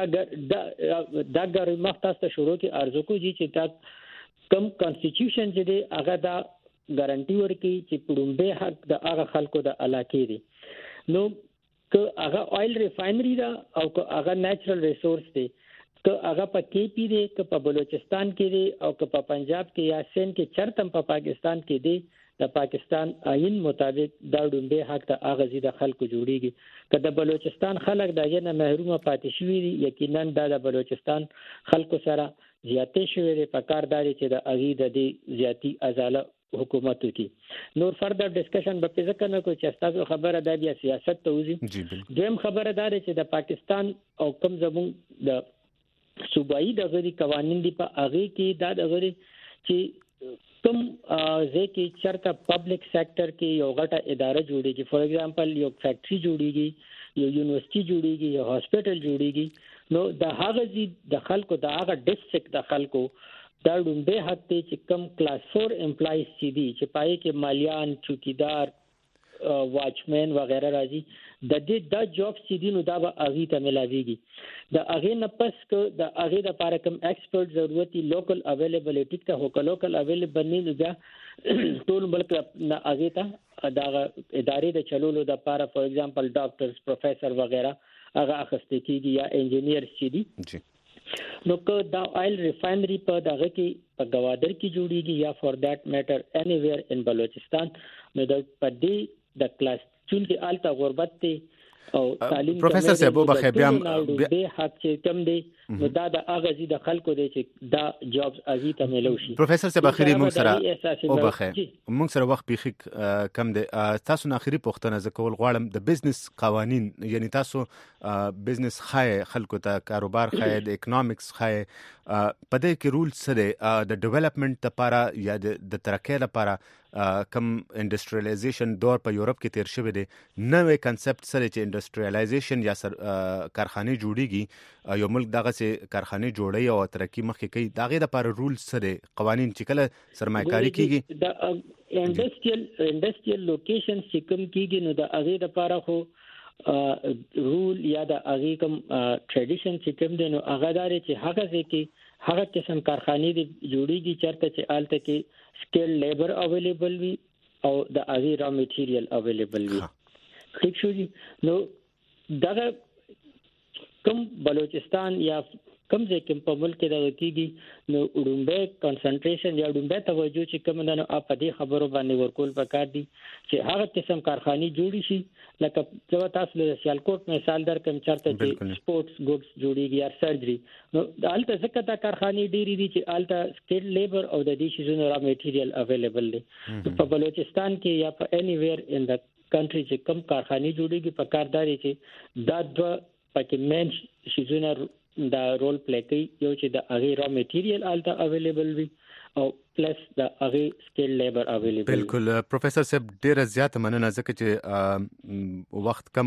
دا غوړي مختص شروع کی ارزو کو چې تا کم کانسټیټیوشن چې دی هغه دا ګارانټي ورکړي چې پړومبه حق د هغه خلکو د علاقې دی نو که هغه آیل ریفاینری دا او که هغه نیچرل ریسورس دی که هغه په کې پی دی که په بلوچستان کې دی او که په پنجاب کې یا سند کې چرته په پاکستان کې دی د پاکستان آئین مطابق دا ډومبه حق ته هغه زیاده خلکو جوړیږي که د بلوچستان خلک دغه نه محروم پاتې شوی دي یقینا د بلوچستان خلکو سره زیاتې شوی دی په کارداري چې د اغي د دې زیاتی ازاله حکومت کی نور فردر ډسکشن به پېژه کنه کو چې تاسو خبره د بیا سیاست ته وځي دیم خبره ده چې د پاکستان او کم زمون د صوبایي د غړي قوانين دی په اغي کې دا د غړي چې کوم ځکه چرته پبلک سېکټر کې یو غټه اداره جوړیږي فور ایگزامپل یو فیکټری جوړیږي یو یونیورسيټي جوړیږي یو هاسپټل جوړیږي نو د هغه د خلکو د هغه ډیسټریکټ د خلکو دا ډومبه حق ته چې کم کلاس 4 امپلایز دي چې پای کې مالیان چوکیدار واچمن وغیرہ راځي د دې د جاب سیدینو دا به اغي ته ملاويږي د اغي نه پس کو د اغي د لپاره کوم ایکسپرت ضرورتي لوکل اویلیبিলিټی ته هو لوکل اویلیبل نه بیا ټول ملک نه اغي ته دا ادارې د چلولو د لپاره فور ایگزامپل ډاکټرز پروفیسور وغیرہ هغه اخستې کیږي یا انجینیر سیدي نو که دا آیل ریفاینری په دغه کې په گوادر کې جوړیږي یا فور دیٹ میټر انیویر ان بلوچستان نو د پدې د کلاس چون کې آلته غربت ته او تعلیم پروفیسور صاحب وبخه بیا به حق چې کم دی نو دا د اغازي د خلکو دی چې دا جابز ازي ته ملو شي پروفیسور صاحب اخیری موږ سره وبخه موږ سره وخت بيخي کم دی تاسو نه اخیری پوښتنه زکول غواړم د بزنس قوانين یعنی تاسو بزنس خای خلکو ته کاروبار خای د اکونومکس خای پدې کې رول سره د ډیولپمنٹ لپاره یا د ترقۍ لپاره کم انډستریالایزیشن دور په یورپ کې تیر شوی دی نوې کنسپټ سره چې انډستریالایزیشن یا کارخانه جوړیږي یو ملک دغه سه کارخانه جوړي او ترقی مخکې کوي دغه لپاره رول سره قوانين چې کله سرمایه‌کاري کیږي د انډستریال لوکیشن چې کوم کیږي نو د هغه لپاره خو رول یا د هغه کوم ټریډیشن چې کوم دی نو هغه دار چې هغه ځکه هغه قسم کارخانه دي جوړیږي چرته چې آلته کې سکیل لیبر اویلیبل وي او د هغه را میټیریل اویلیبل وي ٹھیک شو جی نو دغه کوم بلوچستان یا کم ځکه په ملک کې د کېږي نو ډومبه کنسنټریشن یا ډومبه توجه چې کوم نه اپ دې خبرو باندې ورکول پکار دي چې هغه قسم کارخانه جوړی شي لکه چې تاسو له سیالکوټ مثال در کوم چرته چې سپورتس ګوډز جوړیږي یا سرجری نو دالته څنګه دا کارخانه ډېری دي چې آلته سکیل لیبر او د دې شیزونو را میټیریل اویلیبل دي په بلوچستان کې یا په انیویر ان د کنټری چې کم کارخانه جوړیږي په کارداري چې دا د پکې مین شیزونه دا رول پلی کوي یو چې د هغه را میټیریل آلته اویلیبل وي او پلس د هغه سکیل لیبر اویلیبل بالکل پروفیسور صاحب ډیره زیاته مننه ځکه چې وخت کم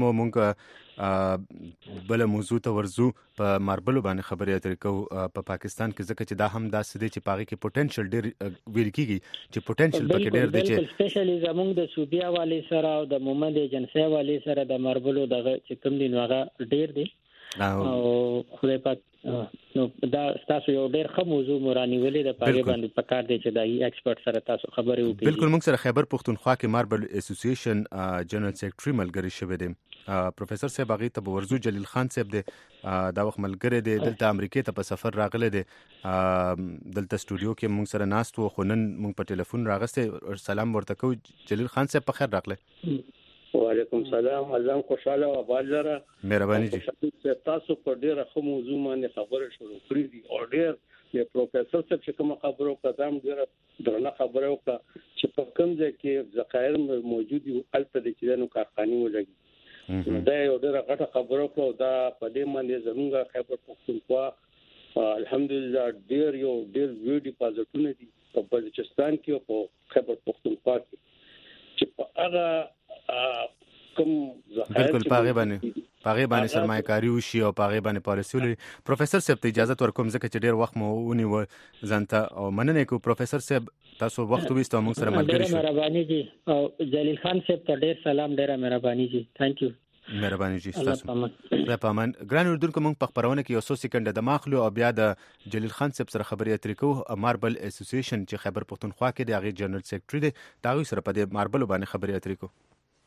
مونږ بل موضوع ته ورزو په ماربل باندې خبرې اترې کو په پاکستان کې ځکه چې دا هم داسې دي چې پاغي کې پوتنشل ډیر ویل کیږي چې پوتنشل پکې ډیر دي چې سپیشلی زموږ د صوبیا والي سره او د مومند ایجنسی والي سره د ماربل دغه چې کوم دي نو هغه ډیر دي او خدای پاک نو دا تاسو یو ډېر ښه موضوع مورانی ولې د پاره باندې پکار دی چې دای ایکسپرت سره تاسو خبرې وکړي بالکل موږ سره خیبر پختونخوا کې ماربل اسوسییشن جنرال سیکریټری ملګری شوی دی پروفیسور صاحب هغه ته ورزو جلیل خان صاحب دی دا وخت ملګری دی دلته امریکا ته په سفر راغلی دی دلته سټوډیو کې موږ سره ناست وو خو نن موږ په ټلیفون راغسته سلام ورته کو جلیل خان صاحب په خیر راغلی وعلیکم السلام اعظم خوشاله او بازار مهرباني جی تاسو په ډیره خو موضوع باندې خبره شروع کړې دي او ډیر د پروفیسور صاحب چې کوم خبرو کدام ډیره درنه خبره وکړه چې په کوم ځای کې ذخایر موجود دي البته د چینو کارخانه ولګي دا یو ډیره غټه خبره وکړه دا په دې باندې زموږه خبر پښتونخوا الحمدلله ډیر ویډیو ډیپازټونه دي په بلوچستان کې او په خیبر پختونخوا کې چې په هغه کوم بالکل پاغه باندې سرمایه‌کاري وشي او پاغه باندې پالیسي ولري. پروفیسور صاحب ته اجازه ورکوم ځکه چې ډیر وخت مو ونیو ځانته او مننه کوم. پروفیسور صاحب تاسو وخت وېستو موږ سره ملګری شو. مهرباني جی او جلیل خان صاحب ته ډیر سلام. ډیره مهرباني جی. ثانک یو. مهرباني جی تاسو. د پامان ګران اردوونکو موږ په خبرونه کې یو څو سکند د ماخلو او بیا د جلیل خان صاحب سره خبرې اترې کوو. ماربل اسوسییشن چې خیبر پختونخوا کې د هغه جنرال سیکریټری دی دا غوښ سره په دې ماربل باندې خبرې اترې کوو.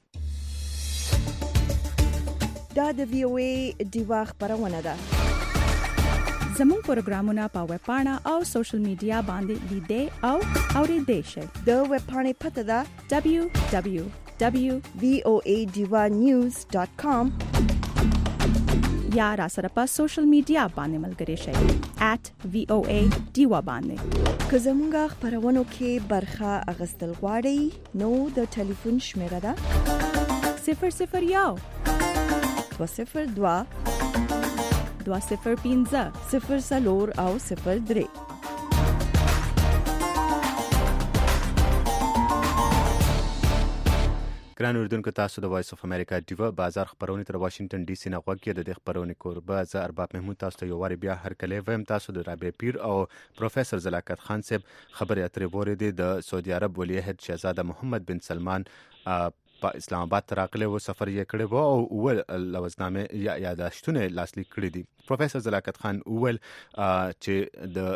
دا د VOA دیوا خبرونه ده. زموږ پروګرامونه په ویب پاڼه او سوشل میډیا باندې لیدې او اوریدې شئ. د ویب پاڼې پته ده www.voadivanews.com یا را سره په سوشل میډیا باندې ملګری شئ @VOA دیوا باندې. که زموږ خبرونو کې برخه اغستل غواړئ نو د ټلیفون شمیره ده 001 202 205 04 او 03. ګران اردوونکو تاسو د وایس اف امریکا دیوا بازار خبرونه تر واشنگټن ډي سي نه غوږی د خبرونه کوربه زه ارباب محمود تاسو ته یو واری بیا هر کله ویم. تاسو د رابع پیر او پروفیسور زلاکت خان صاحب خبرې اترې وریدي د سعودي عرب ولی عہد شهزاده محمد بن سلمان په اسلام آباد تراغله و سفر یې کړی وو او اول لوزنامه یا یاداشتونه لاسلیک کړی دي. پروفیسور زلاکت خان اول چې د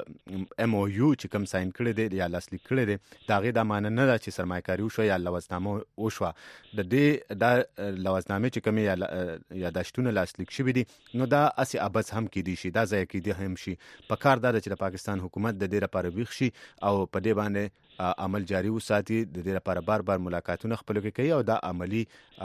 MOU چې کوم ساين کړی دی یا لاسلیک کړی دی دا غي د معنی نه ده چې سرمایه‌کاري وشو یا لوزنامه وشو. د دې د لوزنامه چې کوم یا یاداشتونه لاسلیک شوی دي نو دا اسی ابز هم کې دي شي دا ځای کې دي هم شي. په کار دا چې د پاکستان حکومت د دې لپاره ویښ شي او په دې باندې عمل جاری وساتي. د دې لپاره بار ملاقاتونه خپل کوي او دا عملی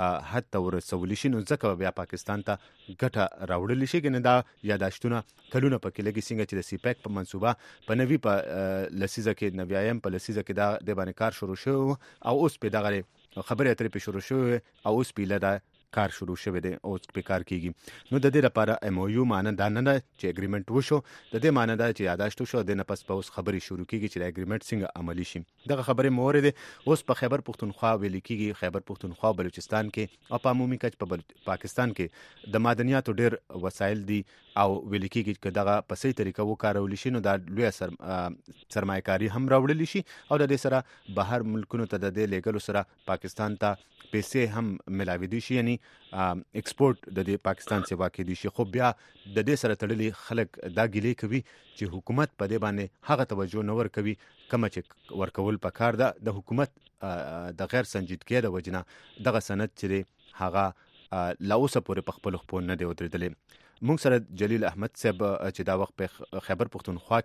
حد ته ورسول شي نو ځکه بیا پاکستان ته ګټه راوړل شي. کنه دا یاداشتونه کلونه پکې لګي څنګه چې د سیپیک په منصوبه په نوي په لسیزه کې نویایم په لسیزه کې دا د باندې کار شروع شو او اوس په دغه خبرې اترې په شروع شو او اوس په لدا کار شروع شوه دي او په کار کیږي. نو د دې لپاره MOU معنی دا نه چې اګریمنت وشو د دې معنی دا چې یاداشت شو د نه پس په اوس خبرې شروع کیږي چې د اګریمنت څنګه عملی شي. دغه خبرې مورید اوس په خیبر پختونخوا ویل کیږي. خیبر پختونخوا بلوچستان کې او په عمومي کچ په پاکستان کې د معدنیاتو ډیر وسایل دي او ویل کیږي چې دغه په صحیح طریقه وکارول شي نو دا لوی سرمایه‌کاري هم راوړل شي او د دې سره بهر ملکونو ته د دې لیګل سره پاکستان ته پیسې هم ملاوي دي شي یعنی ایکسپورت د دې پاکستان څخه واقع دي شي. خو بیا د دې سره تړلي خلک دا ګیلې کوي چې حکومت په دې باندې هغه توجه نه ور کوي کوم چې ورکول پکار ده. د حکومت د غیر سنجیدګۍ د وجنه دغه سند چې هغه لا اوسه پورې په خپل خپل نه دی ودرېدل. موږ سره جلیل احمد صاحب چې دا وخت په خیبر پختونخوا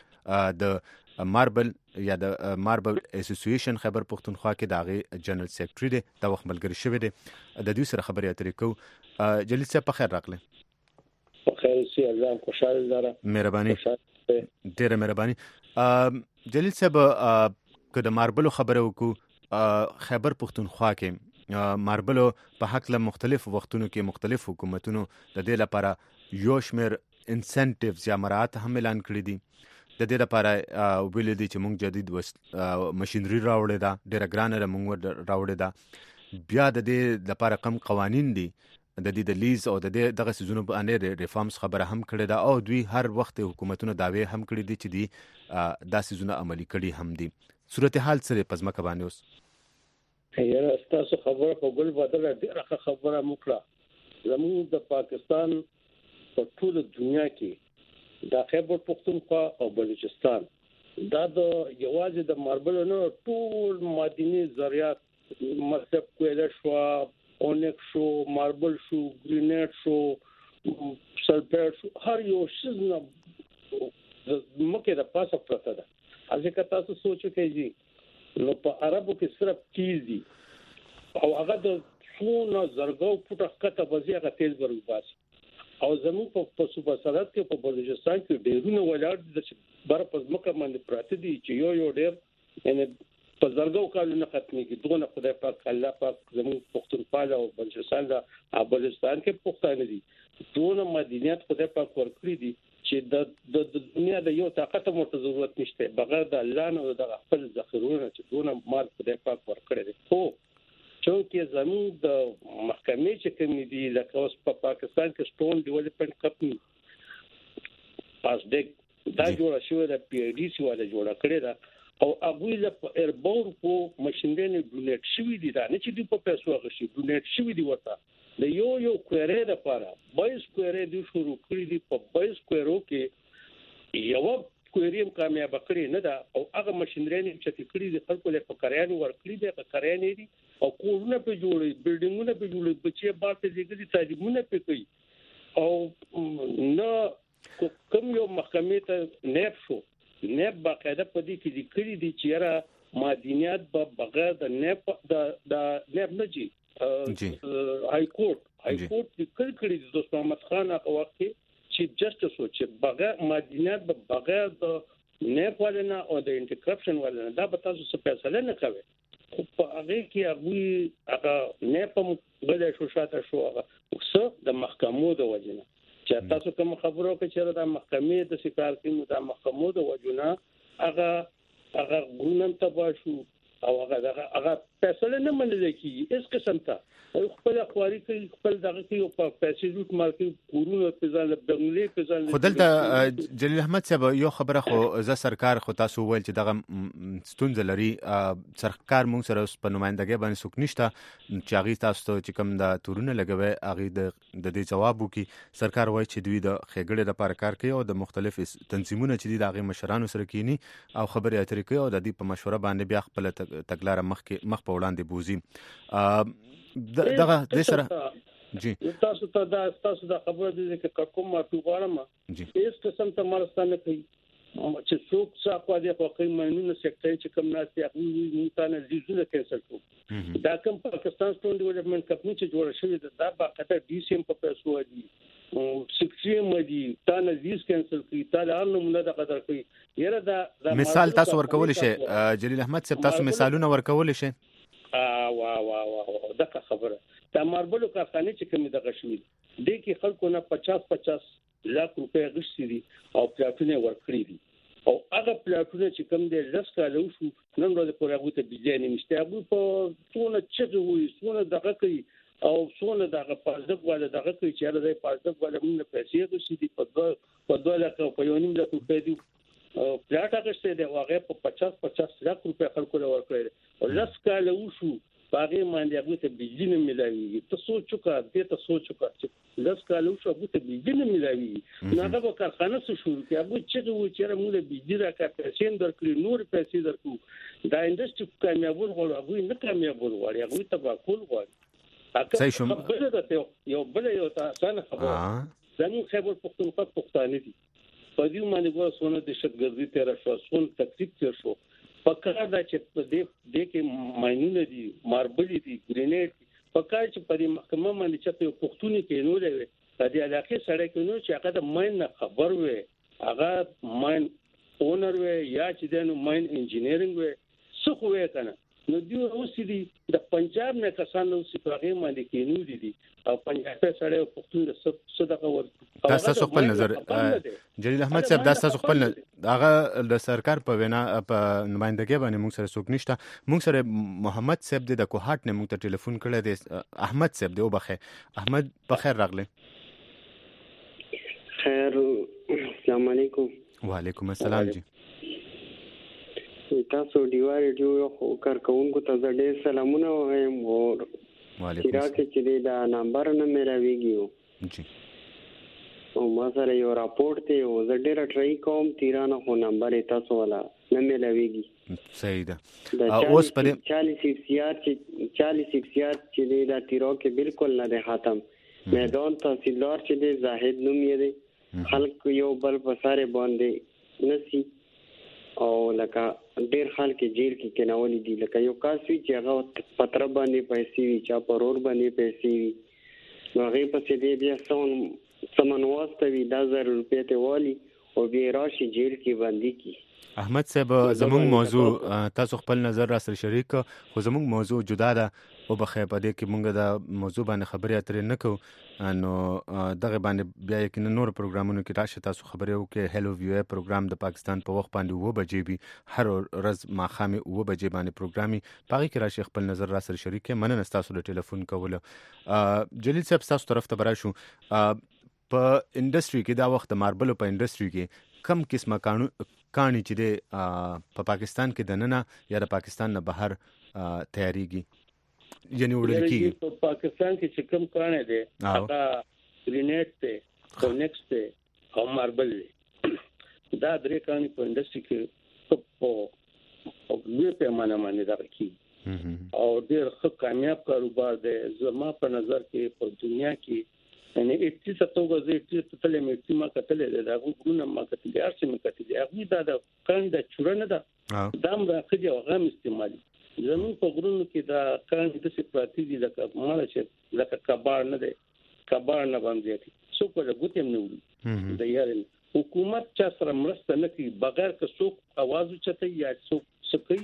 کې د ماربل یا د ماربل اسوسییشن خیبر پختونخوا کې داغه جنرال سیکریټری دی دا وخت ملګری شوی دی د دې سره خبرې اترې کوو. جلیل صاحب په خیر راغله. په خیر سي الله خوشاله لاره. مهرباني ډیره مهرباني. جلیل صاحب که د ماربل خبره وکړو خیبر پختونخوا کې ماربل په حق له مختلف وختونو کې مختلف حکومتونو د دې لپاره یو شمیر انسنټیوز یا مراد هم اعلان کړی دي. د دې لپاره ویل دي چې موږ جدید ماشينري راوړې ده ډیره ګرانه موږ راوړې ده. بیا د دې لپاره کم قوانين دي د دې د لیز او د دغه سيزونو باندې ریفارمز خبره هم کړې ده او دوی هر وخت حکومتونو داوی هم کړی دي چې دی دا سيزونه عملي کړي هم دي. صورتحال سره پزما باندې اوس یاره تاسو خبره په ګل بدل ډیره خبره مکړه. زموږ د پاکستان په ټول دنیا کې د خیبر پختونخوا او بلوچستان دا د یوازې د ماربل نه ټول معدني ذریات مصرف کول شو اونیک شو ماربل شو ګرینیټ شو سلفیټ شو هر یو شی نه مکه د پاسه پرته ده. ځکه تاسو سوچ کوئ نو په عربو کې صرف چیز دي او هغه د څونه زرګو پټه کته وزیغه تیل ورباس او زموږ په صوبه سرحد کې په بلوچستان کې ډیرونه ولاړ د بر په ځمکه باندې پراته دي چې یو ډیر یعنی په زرګو کالونو ختميږي. دغه خدای پاک الله پاک زموږ پښتونخوا او بلوچستان د بلوچستان کې پښتانه دي دونه مدینیت خدای پاک ورکړي دي چې د دنیا د یو طاقت مو ضرورت نشته بغیر د الله نه د خپل ذخیرونه چې دونه مال خدای پاک ورکړي دي. خو چې زموږ د محکمې چې کوم دي لکه اوس په پاکستان کې سټون ډیولپمنٹ کمپنی پاسډیک دا جوړه شوې ده پی ای ډی سی والا جوړه کړې ده او هغه له ایربور کو ماشينونه ډونیټ شوې دي دا نه چې د په پیسو غشي ډونیټ شوې دي ورته د یو کویرې د لپاره 22 کویرې د شروع کړې دي په 22 کویرو کې یو کویریم کامیاب کړی نه ده او هغه ماشينونه چې کړې دي خلکو له فقریانو ورکړي دي فقریانې دي او کورونه په جوړي بلډینګونه په جوړي بچي باندې ځګړي تعلیمونه په کوي او نه کوم یو محکمې ته نیب شو نیب باقاعده په دې کې د کړي دي چې را مادینیات به بغیر د نیب نه جي هاي کورټ د کړي د دوست محمد خان هغه وخت چیف جسټس و چې بغیر مادینیات به بغیر د نیب ولنه او د انټي کرپشن ولنه دا به تاسو څه فیصله نه کوي. په هغه کې هغه نه په غلې شو شاته شو هغه څه د محکمو د وجنه چې تاسو کوم خبرو کې چې د محکمې د سکار کې د محکمو د وجنه هغه ګونن تبا شو او هغه فیصله نه منل کیږي اس قسم ته خپل خواري کوي خپل دغه کې په پیسې لوټ مارکي کورونه په ځان بنگلې په ځان خدلته جلیل احمد صاحب یو خبره خو ز سرکار خو تاسو ویل چې دغه ستونزه لري سرکار مونږ سره په نمائندګۍ باندې څوک نشته چې هغه تاسو ته چې کوم د تورونه لګوي هغه د دې جواب وکي سرکار وایي چې دوی د خېګړې لپاره کار کوي او د مختلف تنظیمونو چې د هغه مشرانو سره کینی او خبرې اترې کوي او د دې په مشوره باندې بیا خپل تګلارې مخ په وړاندې بوزي دغه د سره جی تاسو ته دا خبره دي چې کوم ما غواړم هیڅ قسم ته مرستانه کوي چې څوک څاقوا دي خو کوم مینونه سیکټر چې کوم ناس یې هغه مونږ نه زیږونه کینسل کړو دا کوم پاکستان سټون ډیولپمنٹ کمپنی چې جوړه شوې ده دا باقاعده ډي سی ام په پیسو دي سکسیم دي تا نه زیس کینسل کړي تا له نمونه د قدر کوي یره دا مثال تاسو ورکول شي جلیل احمد صاحب تاسو مثالونه ورکول شي وا دغه خبره د ماربلو کارخانه چې کومه دغه شوې د کې خلکو نه 50 لک روپیا غشتي دي او پلاټونه ورکړي دي او هغه پلاټونه چې کوم دي لږ کالو شو نن ورځ پورې هغه ته بيځای نشته هغه په څونه چې وي څونه دغه کوي او څونه دغه پازدک ولا دغه کوي چې هغه د پازدک ولا موږ پیسې غشتي دي په 2 لک په 1.5 لک روپیا دي پلاټ هغه د هغه په 50 لک روپیا خلکو له ورکړي او لږ کالو شو باغې باندې هغه ته بجلی نه ملایي ته سوچ وکړه دې ته سوچ وکړه چې لږ کالو شو هغه ته بجلی نه ملایي نه هغه کارخانه څه شروع کړي هغه چې و چې موږ بجلی راکړه پیسې درکړي نور پیسې درکو دا انډستری کامیابول غواړي هغه نه کامیابول غواړي هغه ته باکول غواړي صحیح شوم یو تاسو خبره زموږ خبر پښتون دي په دې باندې ګوښونه د شتګردي تیر شو څون تکلیف تیر شو پکړه دا چې په دې کې ماینونه دي ماربل دي ګرینیټ پکړه چې په دې محکمه باندې چې په پښتوني کې نو لوي د دې علاقې سره کې نو چې هغه د ماین خبر وي هغه ماین اونر وي یا چې د ماین انجینیرینګ وي څه خو وي کنه نو دی اوس دي د پنجاب نه کسانو چې په هغه باندې کې نو دي او پنجاب سره پښتون صدقه ور تاسو خپل نظر جلیل احمد صاحب تاسو خپل هغه د سرکار په وینا په نمائندګۍ باندې موږ سره څوک نشته موږ سره محمد صاحب د کوهات نه موږ ته ټلیفون کړی دی احمد صاحب دی وبخه احمد بخیر راغلی خیر السلام علیکم وعلیکم السلام جی تاسو دیوار ریډیو خو کارکونکو ته ډېر سلامونه وایم او وعلیکم السلام چې دا نمبر نه مېراويږي جی او ما سره یو راپورټ دی او زه ډېر ټرای کوم تیرانه خو نمبر تاسو والا نه مېراويږي صحیح ده اوس په 40 سیار چې دا تیرو کې بالکل نه ده ختم میدان تحصیلدار چې دی زاهد نوم یې دی خلک یو بل په ساره باندې نسی او لکه ډېر خلک جیل کې کناولي دي لکه یو کاسوي چې هغه پتر باندې پیسې وي چا پرور باندې پیسې وي نو هغه په دې بیا سمن واسطوي 10,000 روپیا ته والی او بیا راشي جیل کې باندې کی احمد صاحب زموږ موضوع تاسو خپل نظر را سره شریک خو زموږ موضوع جدا ده او بخې په دې کې مونږ د موضوع باندې خبرې اترې نه کوو نو دغه باندې بیا یقینا نور پروګرامونو کې راشه تاسو خبرې وکړئ هلو ویو پروګرام د پاکستان په وخت باندې 9 بجې وي هر ورځ ماښام 9 بجې باندې پروګرامي پاره کې راشه خپل نظر را سره شریک مننه تاسو د ټلیفون کول جلیل صاحب تاسو طرف ته براشو په انډستری کې دا وخت ماربل په انډستری کې کم قسمه کانی چې د په پاکستان کې د ننه یا د پاکستان نه بهر تیاریږي یعنی وړل کیږي په پاکستان کې چې کوم کانه دي هغه گرینیټ ته کونیکس ته او ماربل دا درې کانی په انډستری کې په لوی پیمانه باندې دا کیږي او ډېر ښه کامیاب کاروبار دی زما په نظر کې په دنیا کې یعنی 80 غزې چې تلې مې ما کتلې دا غوونه ما کتلې ارسه مې کتلې هغه دا کان د چورنه دا دام راخدي او غم استعمالي زمون په غرونو کې دا کان د سپراتي دي لکه مال چې لکه کبار نه دی کبار نه باندې دي څوک د ګوتم نه وي د یارن حکومت چا سره مرسته نه کوي بغیر که څوک आवाज چته یا څوک سکی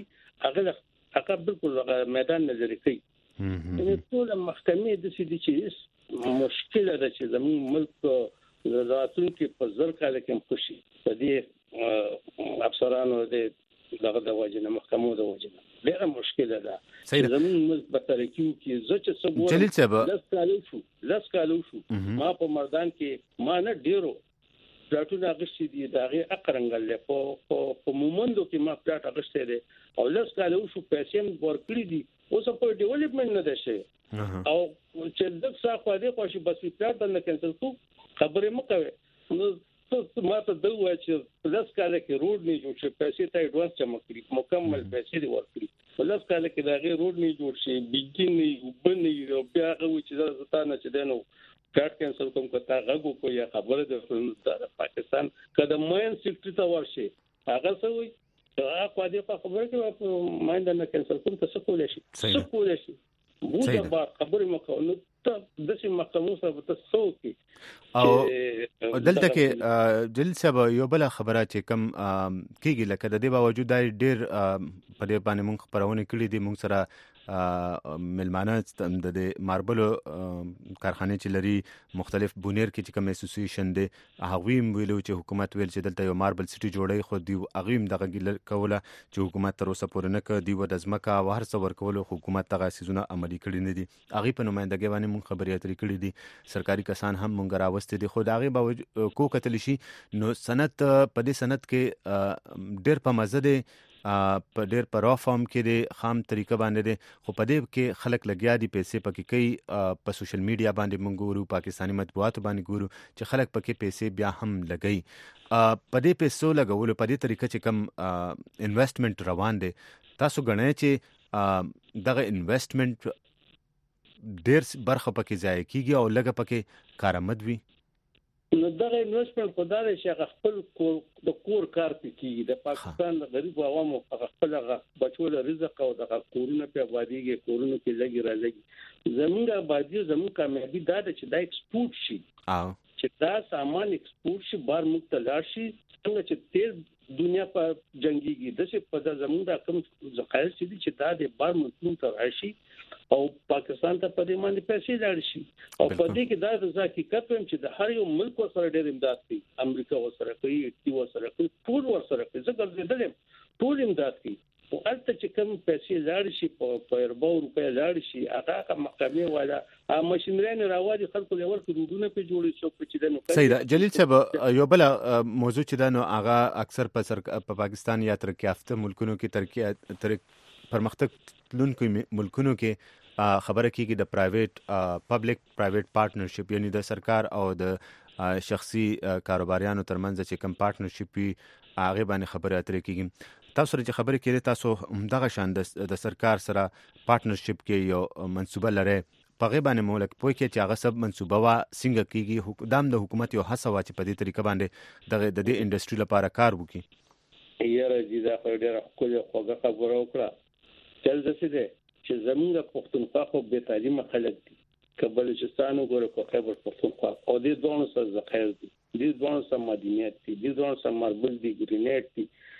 هغه بالکل میدان نظر کوي نو ټول محکمې د سې دي چې مشکله ده چې زموږ ملک د راتلونکي په زر کال کې خوشي په دې افسرانو د وجنه محکمو د وجنه ډېر مشکله ده زموږ ملک په ترکیو کې زچ سبو جلیل صاحب لاس کالو شو ما په مردان کې ما نه ډیرو پلاټونه غشي دي داغه اقرنګل په مومندو کې ما پلاټ غشته دي او لاس کالو شو پیسې ورکړي دي اوس په ډیولپمنٹ نه ده شي او چې د څاخه دې خوشي بس پلاټ باندې کینسل کو خبرې مکوي نو ما ته د وای چې لاس کاله کې روډ نه جوړ شي پیسې ته ایڈوانس جمع کړي مکمل پیسې دی ورکړي لاس کاله کې داغه روډ نه جوړ شي بيګینی وبني او بیا هغه چې زتانه چې دنو پلاټ کینسل کوم کته هغه کو یا خبره د پاکستان کله ماین سیکټری ته ورشي هغه سوي هغه کو دې په خبره کې په ماین نه کینسل کوم څه کولای شي موږ به خبرې مکو نو ته د سیمه محکمو سره تاسو کې او دلته کې جلیل صاحب یو بل خبره چې کم کیږي لکه د دې باوجود ډېر په دې باندې موږ خبرونه کړې دي موږ سره ملمانه د ماربل کارخانه چې لري مختلف بونیر کې چې کوم اسوسییشن دی هغه ویلو چې حکومت ویل چې دلته یو ماربل سټي جوړي خو دی هغه دغه ګل کوله چې حکومت تر اوسه پورې نه کړ دی و د ځمکه او هر څه ورکول حکومت هغه سيزونه عملي کړی نه دي هغه په نمائندګي باندې مونږ خبرې اترې کړې دي سرکاري کسان هم مونږ راوستي دي خو هغه باوجود کو کتل شي نو سند په دې سند کې ډېر په مزه دي په ډېر پر فارم کې د خام طریقه باندې دي خو په دې کې خلک لګیا دي پیسې پکې کوي په سوشل میډیا باندې مونږ ګورو پاکستاني مطبوعات باندې ګورو چې خلک پکې پیسې بیا هم لګي په دې پیسو لګول په دې طریقه چې کم انویسټمنٹ روان دي تاسو غنئ چې دغه انویسټمنٹ ډېر برخه پکې ځای کیږي او لګه پکې کارآمد وي نو دغه انویسټمنټ په دغه شي خپل د کور کار کوي د پاکستان غریب عوامو خپل بچو له رزق او د کورونو په آبادیږي کورونو کې لګي راځي زمونږ آبادی زموږ کامیابی دا چې دا ایکسپورت شي چې دا سامان ایکسپورت شي بار مختلف شي څنګه چې تیل دنیا په جنگيږي د څه په زمونږ د کوم ذخایر چې دا د بار مطلوب تر راشي او پاکستان ته په دې باندې پیسې لاړ شي او په دې کې دا د حقیقت هم چې د هر یو ملک سره ډېر امداد کوي امریکا سره کوي ایټي سره کوي ټول سره کوي ځکه دې ټول امداد کوي او البته چې کوم پیسې لاړ شي په 4 روپیا لاړ شي هغه محکمې والا ماشينري راوړي خلکو له ورکو روډونه په جوړي شو په چې دنو صحیح ده جلیل صاحب یو بل موضوع چې دا نو هغه اکثر په پاکستان یا ترقی یافته ملکونو کې پرمختګ لونکو ملکونو کې خبره کیږي د پرایویټ پبلک پرایویټ پارټنرشپ یعنی د سرکار او د شخصي کاروباریانو ترمنځ چې کوم پارټنرشپ هغه باندې خبره اترې کیږي تاسو سره چې خبره کړې تاسو دغه شان د سرکار سره پارټنرشپ کې یو منصوبه لري په غیبه باندې مولک پوي کې چې هغه سب منصوبه وا څنګه کیږي دام د حکومت یو هڅه وا چې په دې طریقه باندې د دې انډستری لپاره کار وکړي یاره جی دا ډېر خوږه خبره وکړه تل څه دي چې زمونږ پښتونخوا خو به تعلیم خلک دي کبلچستان وګوره کو خیبر پښتونخوا او دې دوه سره ذخایر دي دې دوه سره مدینیت دي دې دوه سره ماربل دي ګرینیټ دي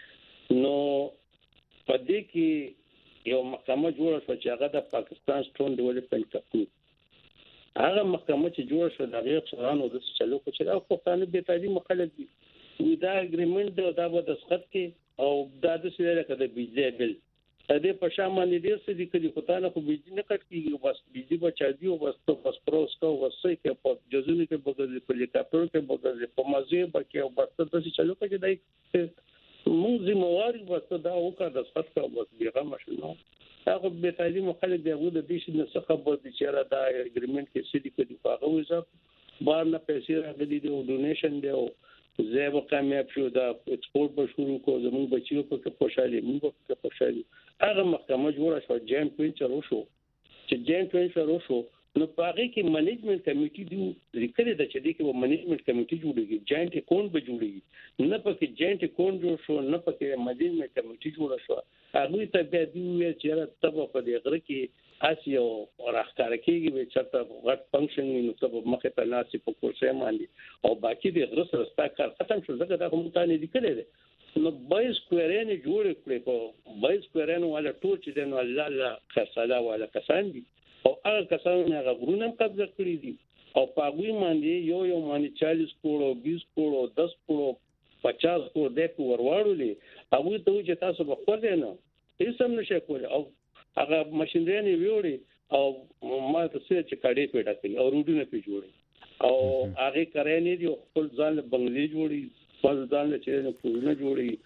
نو پدې کې یو محکمه جوړه شو چې هغه د پاکستان سټون ډیولپمنټ کمپنی هغه محکمه چې جوړه شو د غیر افسرانو د چلو کو چې دا پښتانه به تعلیم مخالف دي دا اګریمنت دا به دسخط کې او دا د سره کده بيجي بل دې په شامل دي چې د کلی خدانه خو بيجي نه کټ کیږي بس بيجي بچا دی او بس په پروس کو وسې کې په جزونی کې بغل په لیکاپور کې بغل په مازه بکې او بس د چلو کې دای موږ زمواري بس دا وکړه د دسخط کا بس بیغه مشنو هغه به تعلیم مخالف دی د دې شي نه خبر دي چې دا اګریمنت کې سړي کې دی هغه وځه بار نه پیسې راغلي دي او ډونیشن دی او زه به کامیاب شو دا ایکسپورت به شروع کو زموږ بچیو په خوشحالي موږ په خوشحالي هغه محکمه جوړه شو جاینټ وینچر وشو چې جاینټ وینچر وشو نو پاره کې منیجمنت کمیټي دی لیکل د چې دی کې منیجمنت کمیټي جوړیږي جاینټ اکاونټ به جوړیږي نه پکې جاینټ اکاونټ جوړ شو نه پکې منیجمنت کمیټي جوړ شو هغه ته بیا دی چې تبه په دې غره کې اسیو راخاره کېږي چې تاسو غټ فنکشن نو تاسو مخه ته ناسي په کورسه باندې او باقي د غره سره ستا ختم شو ځکه دا کوم ته نه لیکل دي نو 22 سکويرانه جوړ کړې په 22 سکويرانه ولا ټول چې دنه الله خساله ولا کسان دي او هغه کسان هغه غرونه قبضه کړی دي او پاګوي باندې یو باندې 40 کروڑ 20 کروڑ 10 کروڑ 50 کروڑ د ورواړولې هغه ته چې تاسو په خپل نه هیڅ هم نشئ کولای او هغه ماشينري ویوري او ما ته څه چې کاډي پیدا کړی او روډونه پی جوړي او هغه کرانې دي خپل ځان بنگلې جوړي خپل ځان چې پورونه جوړي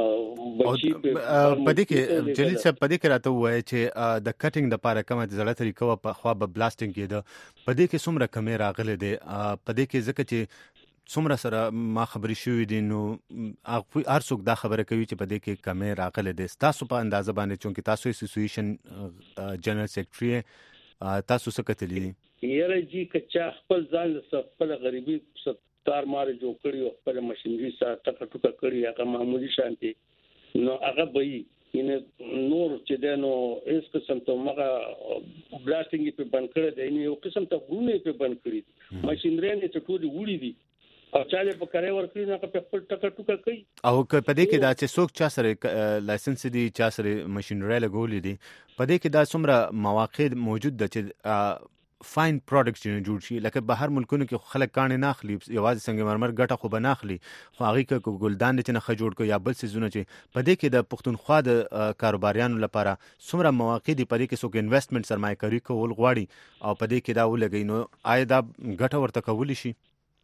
پدې کې جلیل صاحب پدې کې راته وایي چې د کټینګ د لپاره کومه زړه طریقه په خوا به بلاستینګ کېده پدې کې څومره کمې راغلي دي پدې کې ځکه چې څومره سره ما خبرې شوې دي نو هر څوک دا خبره کوي چې پدې کې کمې راغلي دي تاسو په اندازه باندې چې تاسو اسوسییشن جنرال سیکریټري تاسو څه کتلی یره جی کچا خپل ځان خپل غریبي تار مار جوړ کړی او خپل ماشينري سره ټکا ټکا کړی هغه معمولی شانتي نو هغه به نور چې دنو اس قسم ته مغه بلاستینګ په بند کړی دی یو قسم ته ګونه په بند کړی ماشينري نه ټول وړي دي او چاله په کاري ورکړي نه په خپل ټکا ټکا کوي او په دې کې دا چې څوک چا سره لایسنس دي چا سره ماشينري لګولې دي په دې کې دا څومره مواقع موجود ده چې فاین پروډکټ جوړ شي لکه بهر ملکونو کې خلک کانې نه اخلي یوازې څنګه مرمر ګټه خو به نه اخلي خو هغه کې ګلدان چې نه خجوړ کو یا بل سيزونه چې په دې کې د پښتونخوا د کاروباریانو لپاره څومره مواقع دي په دې کې څوک انویسټمنټ سرمایه‌کاري کول غواړي او په دې کې دا ولګي نو آیا دا ګټه ورته کول شي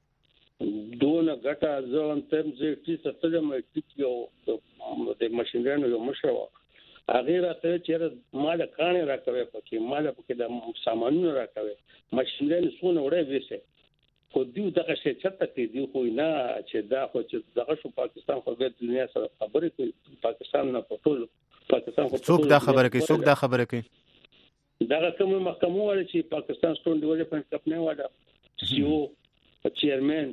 دونه ګټه ځون تم چې چې ستاسو مې یو د ماشينرانو یو مشروع هغه راته چې مال کانه راکوي پکې مال پکې د سامانونو راکوي ماشينري سونه وړي وسه خو دیو دغه شی چرته کې دی خو نه چې دا خو چې دغه شو پاکستان خو د دنیا سره خبرې کوي پاکستان نه پټول پاکستان خو څوک دا خبره کوي دغه کوم محکمه ول چې پاکستان سټون ډیولپمنټ کمپنی والا سی او چیرمن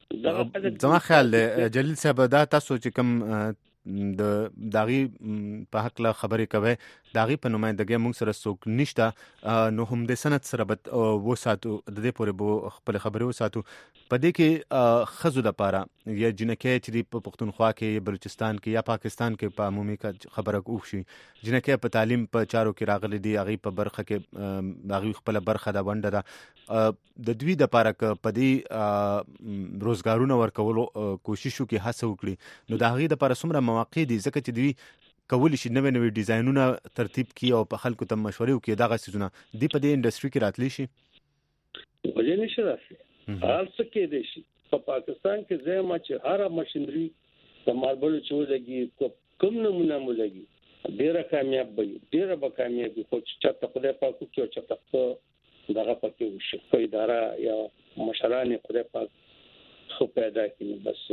زما خیال جلیل صاحب دا تاسو چې کوم د داغي په حق لا خبرې کوي داغي په نمائندګۍ موږ سره څوک نشته نو هم د سند سره و ساتو د دې پورې بو خپل خبرې و ساتو په دې کې خزو د پاره یا جنکه چې په پښتونخوا کې بلوچستان کې یا پاکستان کې په عمومي خبره وشي جنکه په تعلیم په چارو کې راغلي دي هغه په برخه کې هغه خپل برخه د ونده ده د دوی د پاره ک په دې روزګارونه ورکولو کوشش وکړي هڅه وکړي نو د هغه د پاره څومره مواقع دي ځکه چې دوی کولی شي نوې نوې ډیزاینونه ترتیب کړي او په خلکو ته مشورې وکړي دغه سيزونه دی په دې انډستری کې راتلی شي ولې نشي راتلی هر څه کې دي شي په پاکستان کې زما چې هر ماشينري د ماربل چولګي کوم نمونه مولګي ډیره کامیاب وي ډیره به کامیاب وي خو چې ته خدای پاک کوي چې ته دغه پکې وشي په اداره یا مشران خدای پاک خو پیدا کړي بس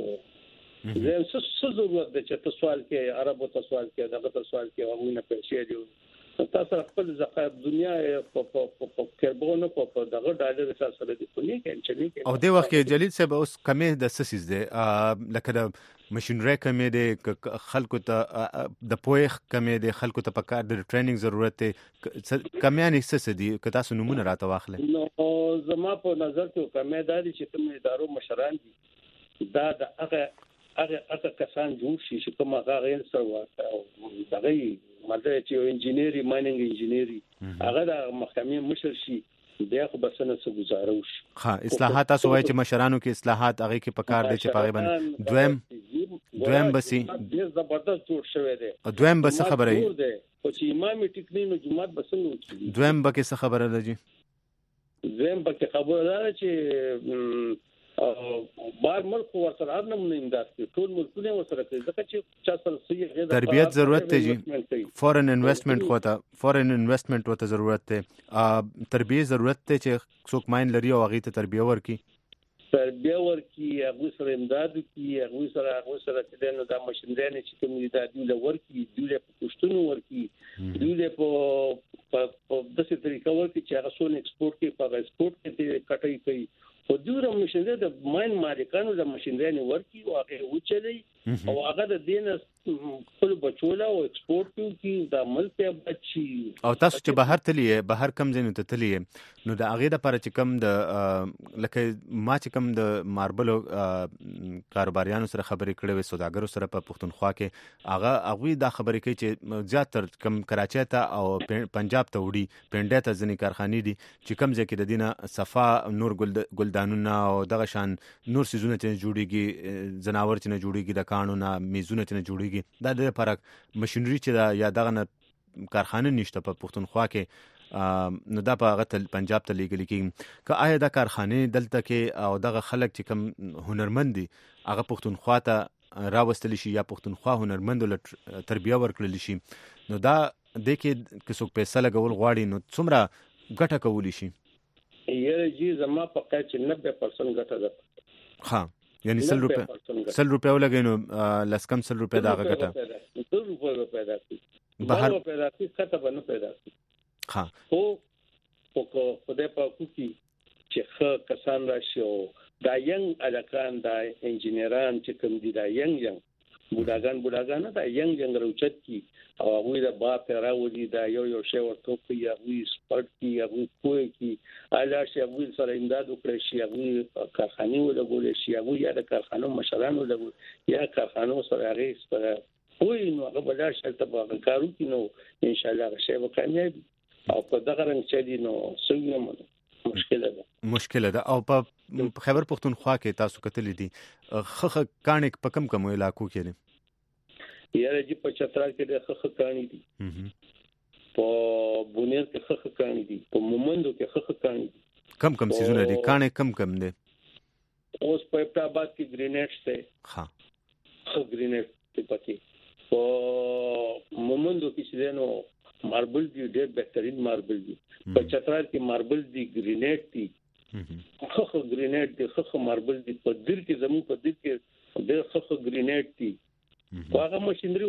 زه څه ضرورت ده چې تاسو سوال کې عربو تاسو سوال کې دغه سوال کې هغه نه پیسې دی تاسو خپل زکات دنیا په کربون په دغه ډالر سره دي په نه کې او د وخت کې جلیل صاحب اوس کمې د سسیز دي لکه د ماشينري کمې دي خلکو ته د پوهه کمې دي خلکو ته په کار د ټریننګ ضرورت دي کمیانې څه دي که تاسو نمونه راته واخلئ نو زما په نظر کې کمې دي چې کوم ادارو مشران دي دا د هغه هغه کسان جوړ شي چې کوم هغه غیر سره او دغه ماده چې انجینری مایننګ انجینری هغه د محکمې مشر شي بیا خو بسنه څه گزارو شي. ها اصلاحات تاسو وایي چې مشرانو کې اصلاحات هغه کې پکار دي چې پاغه باندې دویم بسی ډیر زبردست جوړ شوی دی. دویم بس خبره ای او چې امام ټیکنینو جمعات بسنه وکړي. دویم بکه څه خبره ده جی؟ دویم بکه خبره ده چې بار ملک ورسره هر نمونه امداد کوي، ټول ملکونه ورسره کوي ځکه چې چا سره صحیح تربیت ضرورت دی جی. فورن انویسټمنټ وته ضرورت دی. تربیت ضرورت دی چې څوک ماین لري او هغه ته تربیه ورکي هغه سره امداد کوي، هغه سره چې نو د ماشينري چې کوم دي د دوی ورکي دوی په پښتون ورکي دوی په داسې طریقه ورکي چې هغه سون ایکسپورت کې په ایکسپورت کې کټای کوي. خو دوی ماشينري د ماین مالکانو د ماشينري ورکي او هغه وچلي او هغه د دین خپل بچولا او ایکسپورت کوي د ملک په بچي. او تاسو چې بهر تلې بهر کم ځای ته تلې نو د هغه د لپاره چې کم د لکه ما چې کم د ماربل کاروباریانو سره خبرې کړې وې سوداګرو سره په پښتونخوا کې هغه دا خبرې کوي چې زیاتره کم کراچي ته او پنجاب ته وړي پنډه ته ځنې کارخانې دي چې کم ځای کې د دینه صفا نور ګلدانونه او دغه شان نور سيزونه چې جوړيږي زناور چې نه جوړيږي د کانو نه میزونه چې نه جوړيږي دا د فرق ماشينري چې دا یا دغه نه کارخانه نشته په پښتونخوا کې نو دا په هغه پنجاب ته لیږل کېږي که آیا دا کارخانه دلته کې او دغه خلک چې کم هنرمند دي هغه پښتونخوا ته راوستل شي یا پښتونخوا هنرمند ول تربیه ورکړل شي نو دا د کې څوک پیسې لګول غواړي نو څومره ګټه کولی شي؟ یره جی زما په کچ 90% ګټه ده. ها یعنی 100 روپے ولګینو لسکم 100 روپے دا غټه 2 روپے پیدا کی بهر پیدا کی کته باندې پیدا کی. ها او په دې په کوکی چې کسان راشي دا ینګ الکان دا انجینران چې کوم دي دا ینګ بوډاګان دا ینګ روچت کی او هغه د با پیراودي دا یو شی ورته کوي هغه سپورت کی هغه کوی کی اله شی هغه سره امداد وکړي شي هغه کارخانه ولګول شي هغه یا د کارخانو مشران ولګول یا کارخانو سره هغه سره کوی نو هغه بل شي ته به کارو کینو ان شاء الله شی وکړي او په دغه رنګ چې دي نو څنګه مشکله ده. او په خیبر پښتونخوا کې تاسو کتلې دي خخ کانیک په کم علاقو کې دي؟ یاره جی په چترال کې د خخ کانی دي، په بونیر کې خخ کانی دي، په مومندو کې خخ کانی دي. کم سيزونه دي کانې کم دي. اوس په ابتاباد کې گرینیډز ته ها گرینیډ ته پکې په مومندو کې چې نو ماربل دی ډېر بهترین ماربل دی. په چترال کې ماربل دی گرینیډ دی خخ گرینیډ دی خخ ماربل دی. په دیر کې زمو په دیر کې ډېر خخ گرینیډ دی. هغه ماشينري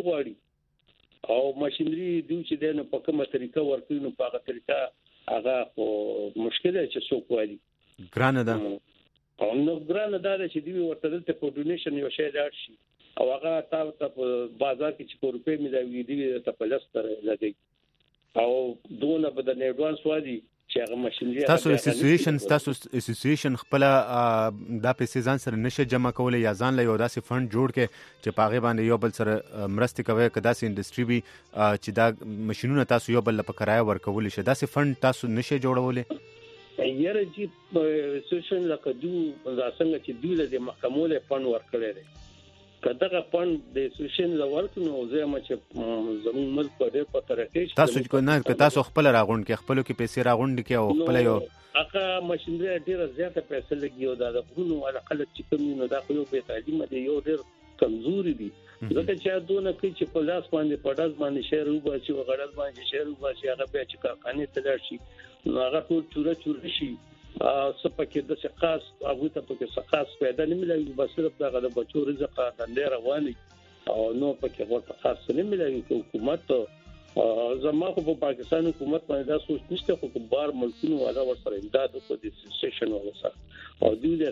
غواړي او ماشينري دوی چې دنه په کومه طریقه ورکوي نو په هغه طریقه هغه مشکله چې څوک وایي ګرانه ده او نو ګرانه ده چې دوی ورته د په ډونیشن یو شی لاړ شي او هغه تاسو په بازار کې چې روپے ملوي دي ته په لستر لګي او دونه په د ایڈوانس وادي چې هغه ماشينري تاسو اسوسییشن خپل دا پیسې ځان سره نشه جمع کولای یا ځان له یو داسې فند جوړ کې چې پاغه باندې یو بل سره مرسته کوي کدا سي انډستری وي چې دا ماشينونه تاسو یو بل په کرایه ورکول شي داسې فند تاسو نشه جوړولې؟ یاره جی اسوسییشن لکه دوی څنګه چې دوی له محکمو له فند ورکړي کداغه فند د اسوسییشن لورکنو زما چې زموږ ملک په ډېر په ترقې تاسو کو نه که تاسو خپل راغونډ کې خپلو کې پیسې راغونډ کې او خپل یو هغه ماشينري ډېر زیاته پیسې لګي او دا غوونو ولا خلک چې کوم نو دا خو یو به تعلیم دی یو ډېر کمزوري دي ځکه چې دونه کوي چې په لاس باندې پډاز باندې شهر وباسي او غړل باندې شهر وباسي هغه به چې کارخانه ته لاړ شي نو هغه ټول چوره شي سپکه د خاص هغه ته په خاص پیدا نه ملي بس صرف دغه د بچو رزق د رواني او نو پکې ورته خاص نه ملي حکومت زما خو په پاکستان حکومت باندې دا سوچ نشته خو بار ملکونو والا ورسره امداد وکړي د سیشن ولا سره او دوی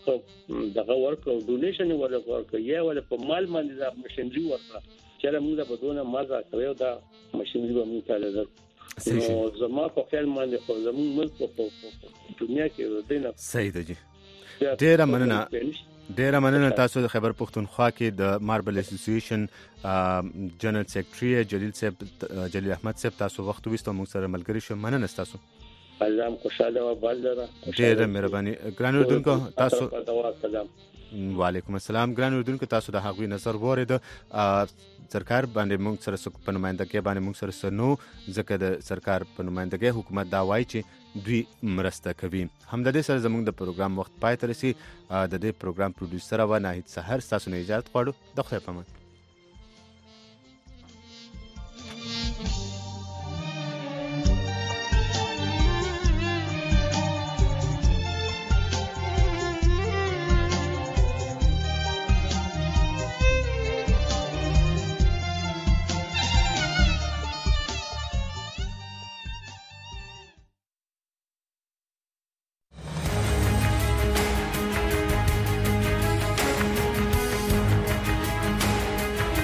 دغه ورک او ډونیشن ولا ورک یا ولا په مال باندې د ماشينري ورکړه چې موږ په دونه مازه کوي دا ماشينري به موږ ته لږ نو زما په خیال باندې خو زموږ ملک په دنیا کې ودینه صحیح ده جی ډېر مننه ډیره مننه تاسو د خیبر پښتونخوا کې د ماربل اسوسییشن جنرال سیکریټري جلیل احمد صاحب تاسو وخت وستو موږ سره ملګری شو. مننه تاسو. الله خوشاله او بلدره. ډیره مهرباني ګران اردوونکو تاسو. سلام. وعلیکم السلام. ګران اردوونکو تاسو د هغوی نظر وورید. سرکار باندې موږ سره په نمائندګۍ باندې موږ سره نو ځکه د سرکار په نمائندګۍ حکومت دا وایي چې دوی مرسته کوي. همدې سره زموږ د پروګرام وخت پای ته رسي. د دې پروګرام پروډوسر و ناهید سحر تاسو نه اجازه غواړو. د خدای په امان.